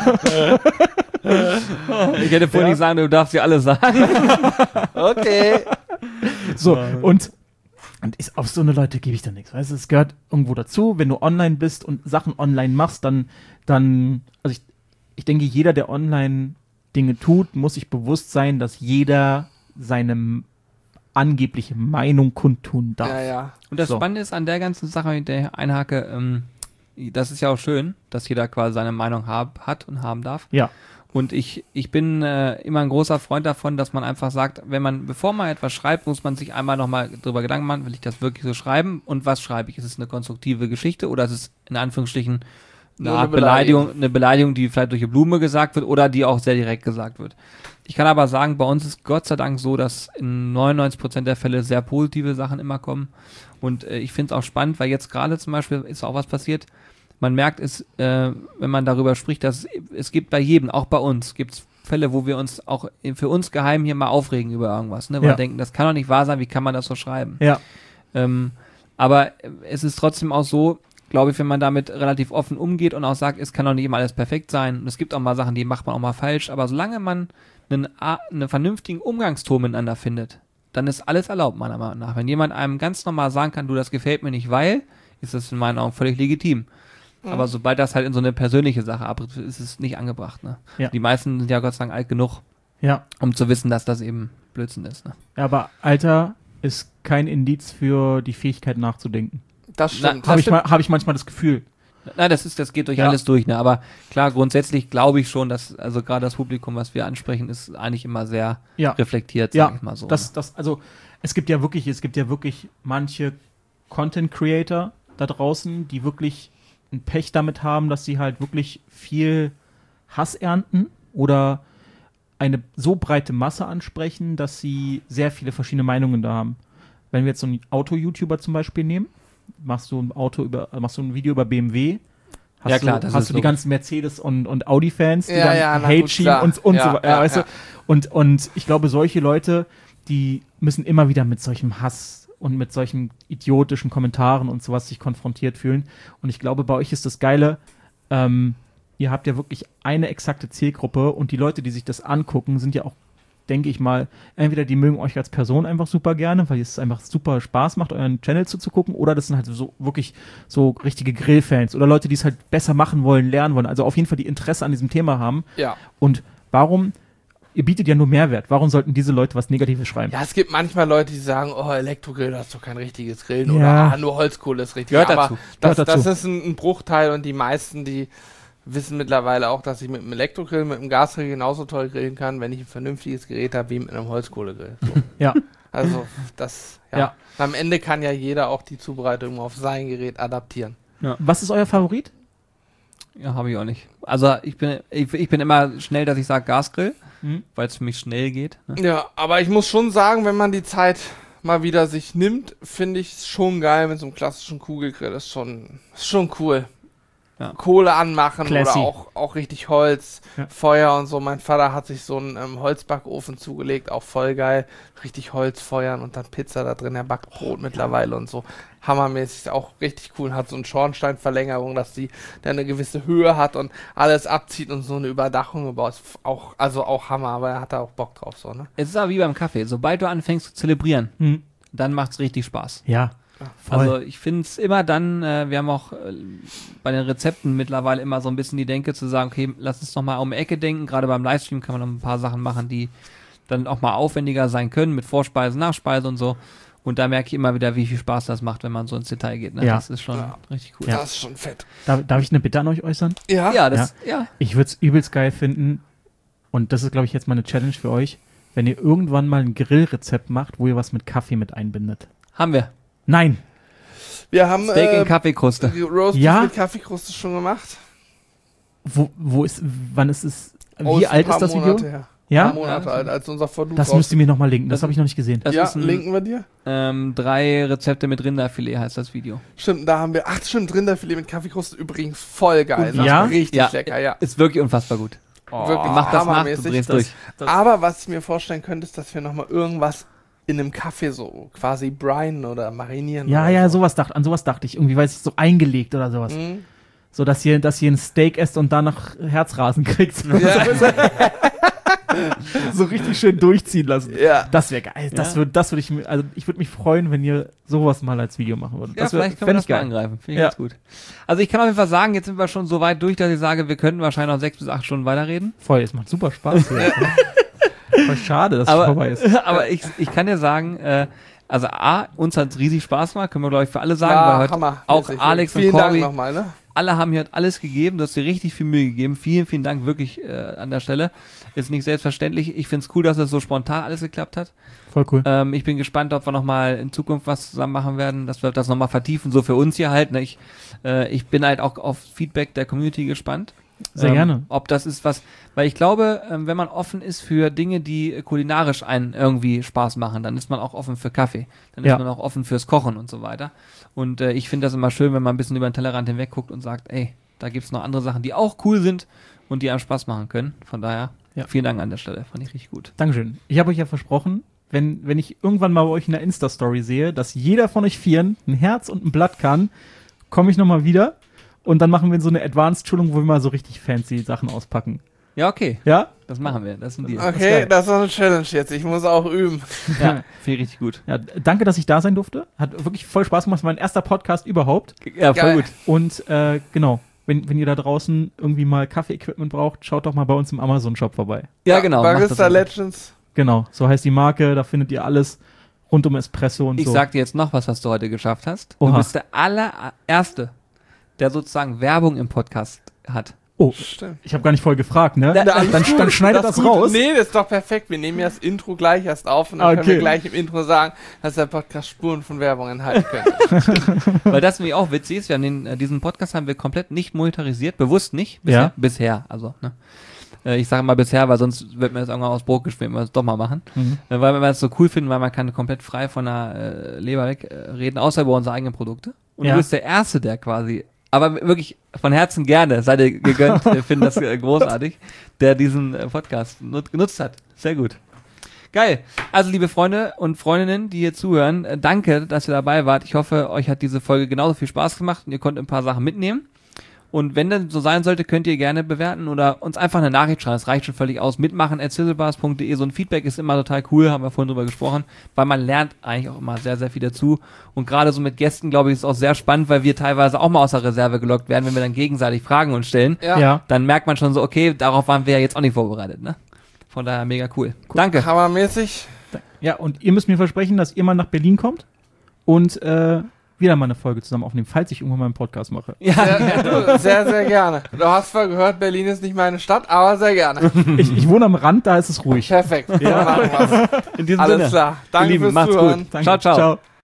Ich hätte vorhin nicht sagen, du darfst ja alle sagen. Okay. So, und auf so eine Leute gebe ich dann nichts. Weißt du, es gehört irgendwo dazu, wenn du online bist und Sachen online machst, dann also ich denke, jeder, der online Dinge tut, muss sich bewusst sein, dass jeder seine angebliche Meinung kundtun darf. Ja. Und das Spannende ist an der ganzen Sache, wenn ich da einhake, das ist ja auch schön, dass jeder quasi seine Meinung hat und haben darf. Ja. Und ich bin immer ein großer Freund davon, dass man einfach sagt, bevor man etwas schreibt, muss man sich einmal nochmal drüber Gedanken machen, will ich das wirklich so schreiben und was schreibe ich? Ist es eine konstruktive Geschichte oder ist es in Anführungsstrichen eine Art Beleidigung, die vielleicht durch eine Blume gesagt wird oder die auch sehr direkt gesagt wird. Ich kann aber sagen, bei uns ist Gott sei Dank so, dass in 99% der Fälle sehr positive Sachen immer kommen. Und ich finde es auch spannend, weil jetzt gerade zum Beispiel ist auch was passiert. Man merkt es, wenn man darüber spricht, dass es gibt bei jedem, auch bei uns, gibt es Fälle, wo wir uns auch für uns geheim hier mal aufregen über irgendwas, ne? Weil wir denken, das kann doch nicht wahr sein, wie kann man das so schreiben? Ja. Aber es ist trotzdem auch so, glaube ich, wenn man damit relativ offen umgeht und auch sagt, es kann doch nicht immer alles perfekt sein und es gibt auch mal Sachen, die macht man auch mal falsch, aber solange man einen vernünftigen Umgangston miteinander findet, dann ist alles erlaubt, meiner Meinung nach. Wenn jemand einem ganz normal sagen kann, du, das gefällt mir nicht, weil, ist das in meinen Augen völlig legitim. Aber sobald das halt in so eine persönliche Sache abtritt, ist es nicht angebracht. Ne? Ja. Die meisten sind ja Gott sei Dank alt genug, um zu wissen, dass das eben Blödsinn ist. Ne? Ja, aber Alter ist kein Indiz für die Fähigkeit nachzudenken. Das stimmt. Habe ich manchmal das Gefühl. Nein, das geht durch alles durch. Ne? Aber klar, grundsätzlich glaube ich schon, dass also gerade das Publikum, was wir ansprechen, ist eigentlich immer sehr reflektiert, sag ich mal so. Also es gibt ja wirklich manche Content Creator da draußen, die wirklich ein Pech damit haben, dass sie halt wirklich viel Hass ernten oder eine so breite Masse ansprechen, dass sie sehr viele verschiedene Meinungen da haben. Wenn wir jetzt so einen Auto-YouTuber zum Beispiel nehmen, machst du ein Video über BMW, hast du die ganzen Mercedes- und Audi-Fans, die dann Hate schieben und so weiter. Weißt du? Und ich glaube, solche Leute, die müssen immer wieder mit solchem Hass und mit solchen idiotischen Kommentaren und sowas sich konfrontiert fühlen. Und ich glaube, bei euch ist das Geile, ihr habt ja wirklich eine exakte Zielgruppe und die Leute, die sich das angucken, sind ja auch, denke ich mal, entweder die mögen euch als Person einfach super gerne, weil es einfach super Spaß macht, euren Channel zuzugucken, oder das sind halt so wirklich so richtige Grillfans oder Leute, die es halt besser machen wollen, lernen wollen, also auf jeden Fall die Interesse an diesem Thema haben. Ja. Und ihr bietet ja nur Mehrwert. Warum sollten diese Leute was Negatives schreiben? Ja, es gibt manchmal Leute, die sagen, oh, Elektrogrill, das ist doch kein richtiges Grillen Ja. oder nur Holzkohle ist richtig. Gehört Aber dazu. das ist ein Bruchteil und die meisten, die wissen mittlerweile auch, dass ich mit einem Elektrogrill, mit einem Gasgrill genauso toll grillen kann, wenn ich ein vernünftiges Gerät habe wie mit einem Holzkohlegrill. So. Ja. Also das, Ja. Am Ende kann ja jeder auch die Zubereitung auf sein Gerät adaptieren. Was ist euer Favorit? Ja, habe ich auch nicht. Also ich bin immer schnell, dass ich sage Gasgrill, Mhm. weil es für mich schnell geht. Ne? Ja, aber ich muss schon sagen, wenn man die Zeit mal wieder sich nimmt, finde ich es schon geil mit so einem klassischen Kugelgrill. Ist schon cool. Ja. Kohle anmachen Classy. oder auch richtig Holz, Ja. Feuer und so. Mein Vater hat sich so einen Holzbackofen zugelegt, auch voll geil. Richtig Holz feuern und dann Pizza da drin, er backt Brot mittlerweile und so. Hammermäßig, ist auch richtig cool. Hat so eine Schornsteinverlängerung, dass die dann eine gewisse Höhe hat und alles abzieht und so eine Überdachung gebaut. Ist auch Hammer, aber er hat da auch Bock drauf, so, ne? Es ist aber wie beim Kaffee. Sobald du anfängst zu zelebrieren, Mhm. dann macht's richtig Spaß. Ja. Voll. Also ich finde es immer dann, wir haben auch bei den Rezepten mittlerweile immer so ein bisschen die Denke zu sagen, okay, lass uns noch mal um die Ecke denken. Gerade beim Livestream kann man noch ein paar Sachen machen, die dann auch mal aufwendiger sein können mit Vorspeise, Nachspeise und so. Und da merke ich immer wieder, wie viel Spaß das macht, wenn man so ins Detail geht. Ne? Ja. Das ist schon Ja. richtig cool. Ja. Das ist schon fett. Darf ich eine Bitte an euch äußern? Ja? Ja. Ich würde es übelst geil finden, und das ist, glaube ich, jetzt mal eine Challenge für euch, wenn ihr irgendwann mal ein Grillrezept macht, wo ihr was mit Kaffee mit einbindet. Haben wir. Nein. Wir haben Steak in Kaffeekruste. Roastbeef Ja? mit Kaffeekruste schon gemacht. Wann ist es, Oh, wie ein alt paar ist das Video? Monate her. Ein Ja? paar Monate alt, als unser Versuch Das müsst ihr mir nochmal linken, das habe ich noch nicht gesehen. Das Ja, ist ein, linken wir dir. 3 Rezepte mit Rinderfilet heißt das Video. Stimmt, da haben wir, stimmt, Rinderfilet mit Kaffeekruste übrigens voll geil. Das Ja? war richtig Ja. lecker, ja. Ist wirklich unfassbar gut. Wirklich Mach das nach, du hammermäßig. drehst durch. Aber was ich mir vorstellen könnte, ist, dass wir nochmal irgendwas in einem Kaffee so quasi brinen oder marinieren. Ja, oder ja, so. an sowas dachte ich. Irgendwie, weiß ich, so eingelegt oder sowas. Mhm. So, dass ihr ein Steak esst und danach Herzrasen kriegt. Ja. So richtig schön durchziehen lassen. Ja. Das wäre geil. Ja. Würde ich mir, also ich würde mich freuen, wenn ihr sowas mal als Video machen würdet. Ja, Das wär- vielleicht können wir fänd das ich mal geil. angreifen. Finde ich Ja. ganz gut. Also ich kann auf jeden Fall sagen, jetzt sind wir schon so weit durch, dass ich sage, wir könnten wahrscheinlich noch 6 bis 8 Stunden weiterreden. Voll, es macht super Spaß hier. Voll schade, dass es Aber, vorbei ist. aber ich kann dir sagen, also uns hat es riesig Spaß gemacht, können wir glaube ich für alle sagen, Ja, weil heute Hammer. auch Mäßig. Alex und Vielen Dank Corby, nochmal, ne? alle haben hier alles gegeben, du hast dir richtig viel Mühe gegeben. Vielen, vielen Dank wirklich an der Stelle. Ist nicht selbstverständlich. Ich finde es cool, dass es so spontan alles geklappt hat. Voll cool. Ich bin gespannt, ob wir nochmal in Zukunft was zusammen machen werden, dass wir das nochmal vertiefen, so für uns hier halt. Ne? Ich bin halt auch auf Feedback der Community gespannt. Sehr gerne. Ob das ist was, weil ich glaube, wenn man offen ist für Dinge, die kulinarisch einen irgendwie Spaß machen, dann ist man auch offen für Kaffee. Dann Ja. ist man auch offen fürs Kochen und so weiter. Und ich finde das immer schön, wenn man ein bisschen über den Tellerrand hinweg guckt und sagt, ey, da gibt's noch andere Sachen, die auch cool sind und die einem Spaß machen können. Von daher, Ja. vielen Dank an der Stelle. Fand ich richtig gut. Dankeschön. Ich habe euch ja versprochen, wenn ich irgendwann mal bei euch in der Insta-Story sehe, dass jeder von euch Vieren ein Herz und ein Blatt kann, komme ich nochmal wieder und dann machen wir so eine Advanced-Schulung, wo wir mal so richtig fancy Sachen auspacken. Ja, okay. Ja? Das machen wir. Das ist ein Deal. Okay, geil. das ist eine Challenge jetzt. Ich muss auch üben. Ja, finde ich richtig gut. Ja, danke, dass ich da sein durfte. Hat wirklich voll Spaß gemacht. Das war mein erster Podcast überhaupt. Ja, voll Geil. gut. Und genau, wenn ihr da draußen irgendwie mal Kaffee-Equipment braucht, schaut doch mal bei uns im Amazon-Shop vorbei. Ja, genau. macht Barista das. Legends. Genau, so heißt die Marke. Da findet ihr alles rund um Espresso und Ich so. sag dir jetzt noch was du heute geschafft hast. Du Oha. bist der allererste, der sozusagen Werbung im Podcast hat. Oh, Stimmt. ich habe gar nicht voll gefragt, ne? Na, dann, dann schneidet das gut. raus. Nee, das ist doch perfekt. Wir nehmen ja das Intro gleich erst auf und dann können Okay. wir gleich im Intro sagen, dass der Podcast Spuren von Werbung enthalten könnte. Weil das nämlich auch witzig ist, wir haben diesen Podcast haben wir komplett nicht monetarisiert, bewusst nicht, Ja. bisher, also, ne. Ich sage mal bisher, weil sonst wird mir das irgendwann aus Brot geschmiert, wenn wir es doch mal machen. Mhm. Weil wir es so cool finden, weil man kann komplett frei von der Leber weg reden, außer über unsere eigenen Produkte. Und Ja. du bist der Erste, der quasi, aber wirklich von Herzen gerne, seid ihr gegönnt, wir finden das großartig, der diesen Podcast genutzt hat. Sehr gut. Geil. Also liebe Freunde und Freundinnen, die hier zuhören, danke, dass ihr dabei wart. Ich hoffe, euch hat diese Folge genauso viel Spaß gemacht und ihr konntet ein paar Sachen mitnehmen. Und wenn das so sein sollte, könnt ihr gerne bewerten oder uns einfach eine Nachricht schreiben. Das reicht schon völlig aus. Mitmachen@sizzlebars.de. So ein Feedback ist immer total cool, haben wir vorhin drüber gesprochen, weil man lernt eigentlich auch immer sehr, sehr viel dazu. Und gerade so mit Gästen, glaube ich, ist es auch sehr spannend, weil wir teilweise auch mal aus der Reserve gelockt werden, wenn wir dann gegenseitig Fragen uns stellen. Ja. Dann merkt man schon so, okay, darauf waren wir ja jetzt auch nicht vorbereitet, ne? Von daher mega cool. Danke. Hammermäßig. Ja, und ihr müsst mir versprechen, dass ihr mal nach Berlin kommt und wieder mal eine Folge zusammen aufnehmen, falls ich irgendwann mal einen Podcast mache. Sehr, sehr gerne. Du hast zwar gehört, Berlin ist nicht meine Stadt, aber sehr gerne. Ich wohne am Rand, da ist es ruhig. Perfekt. Ja. Machen wir's. In diesem Alles Sinne. klar. Danke Ihr Lieben, fürs macht's Zuhören. gut. Danke. Ciao. Ciao.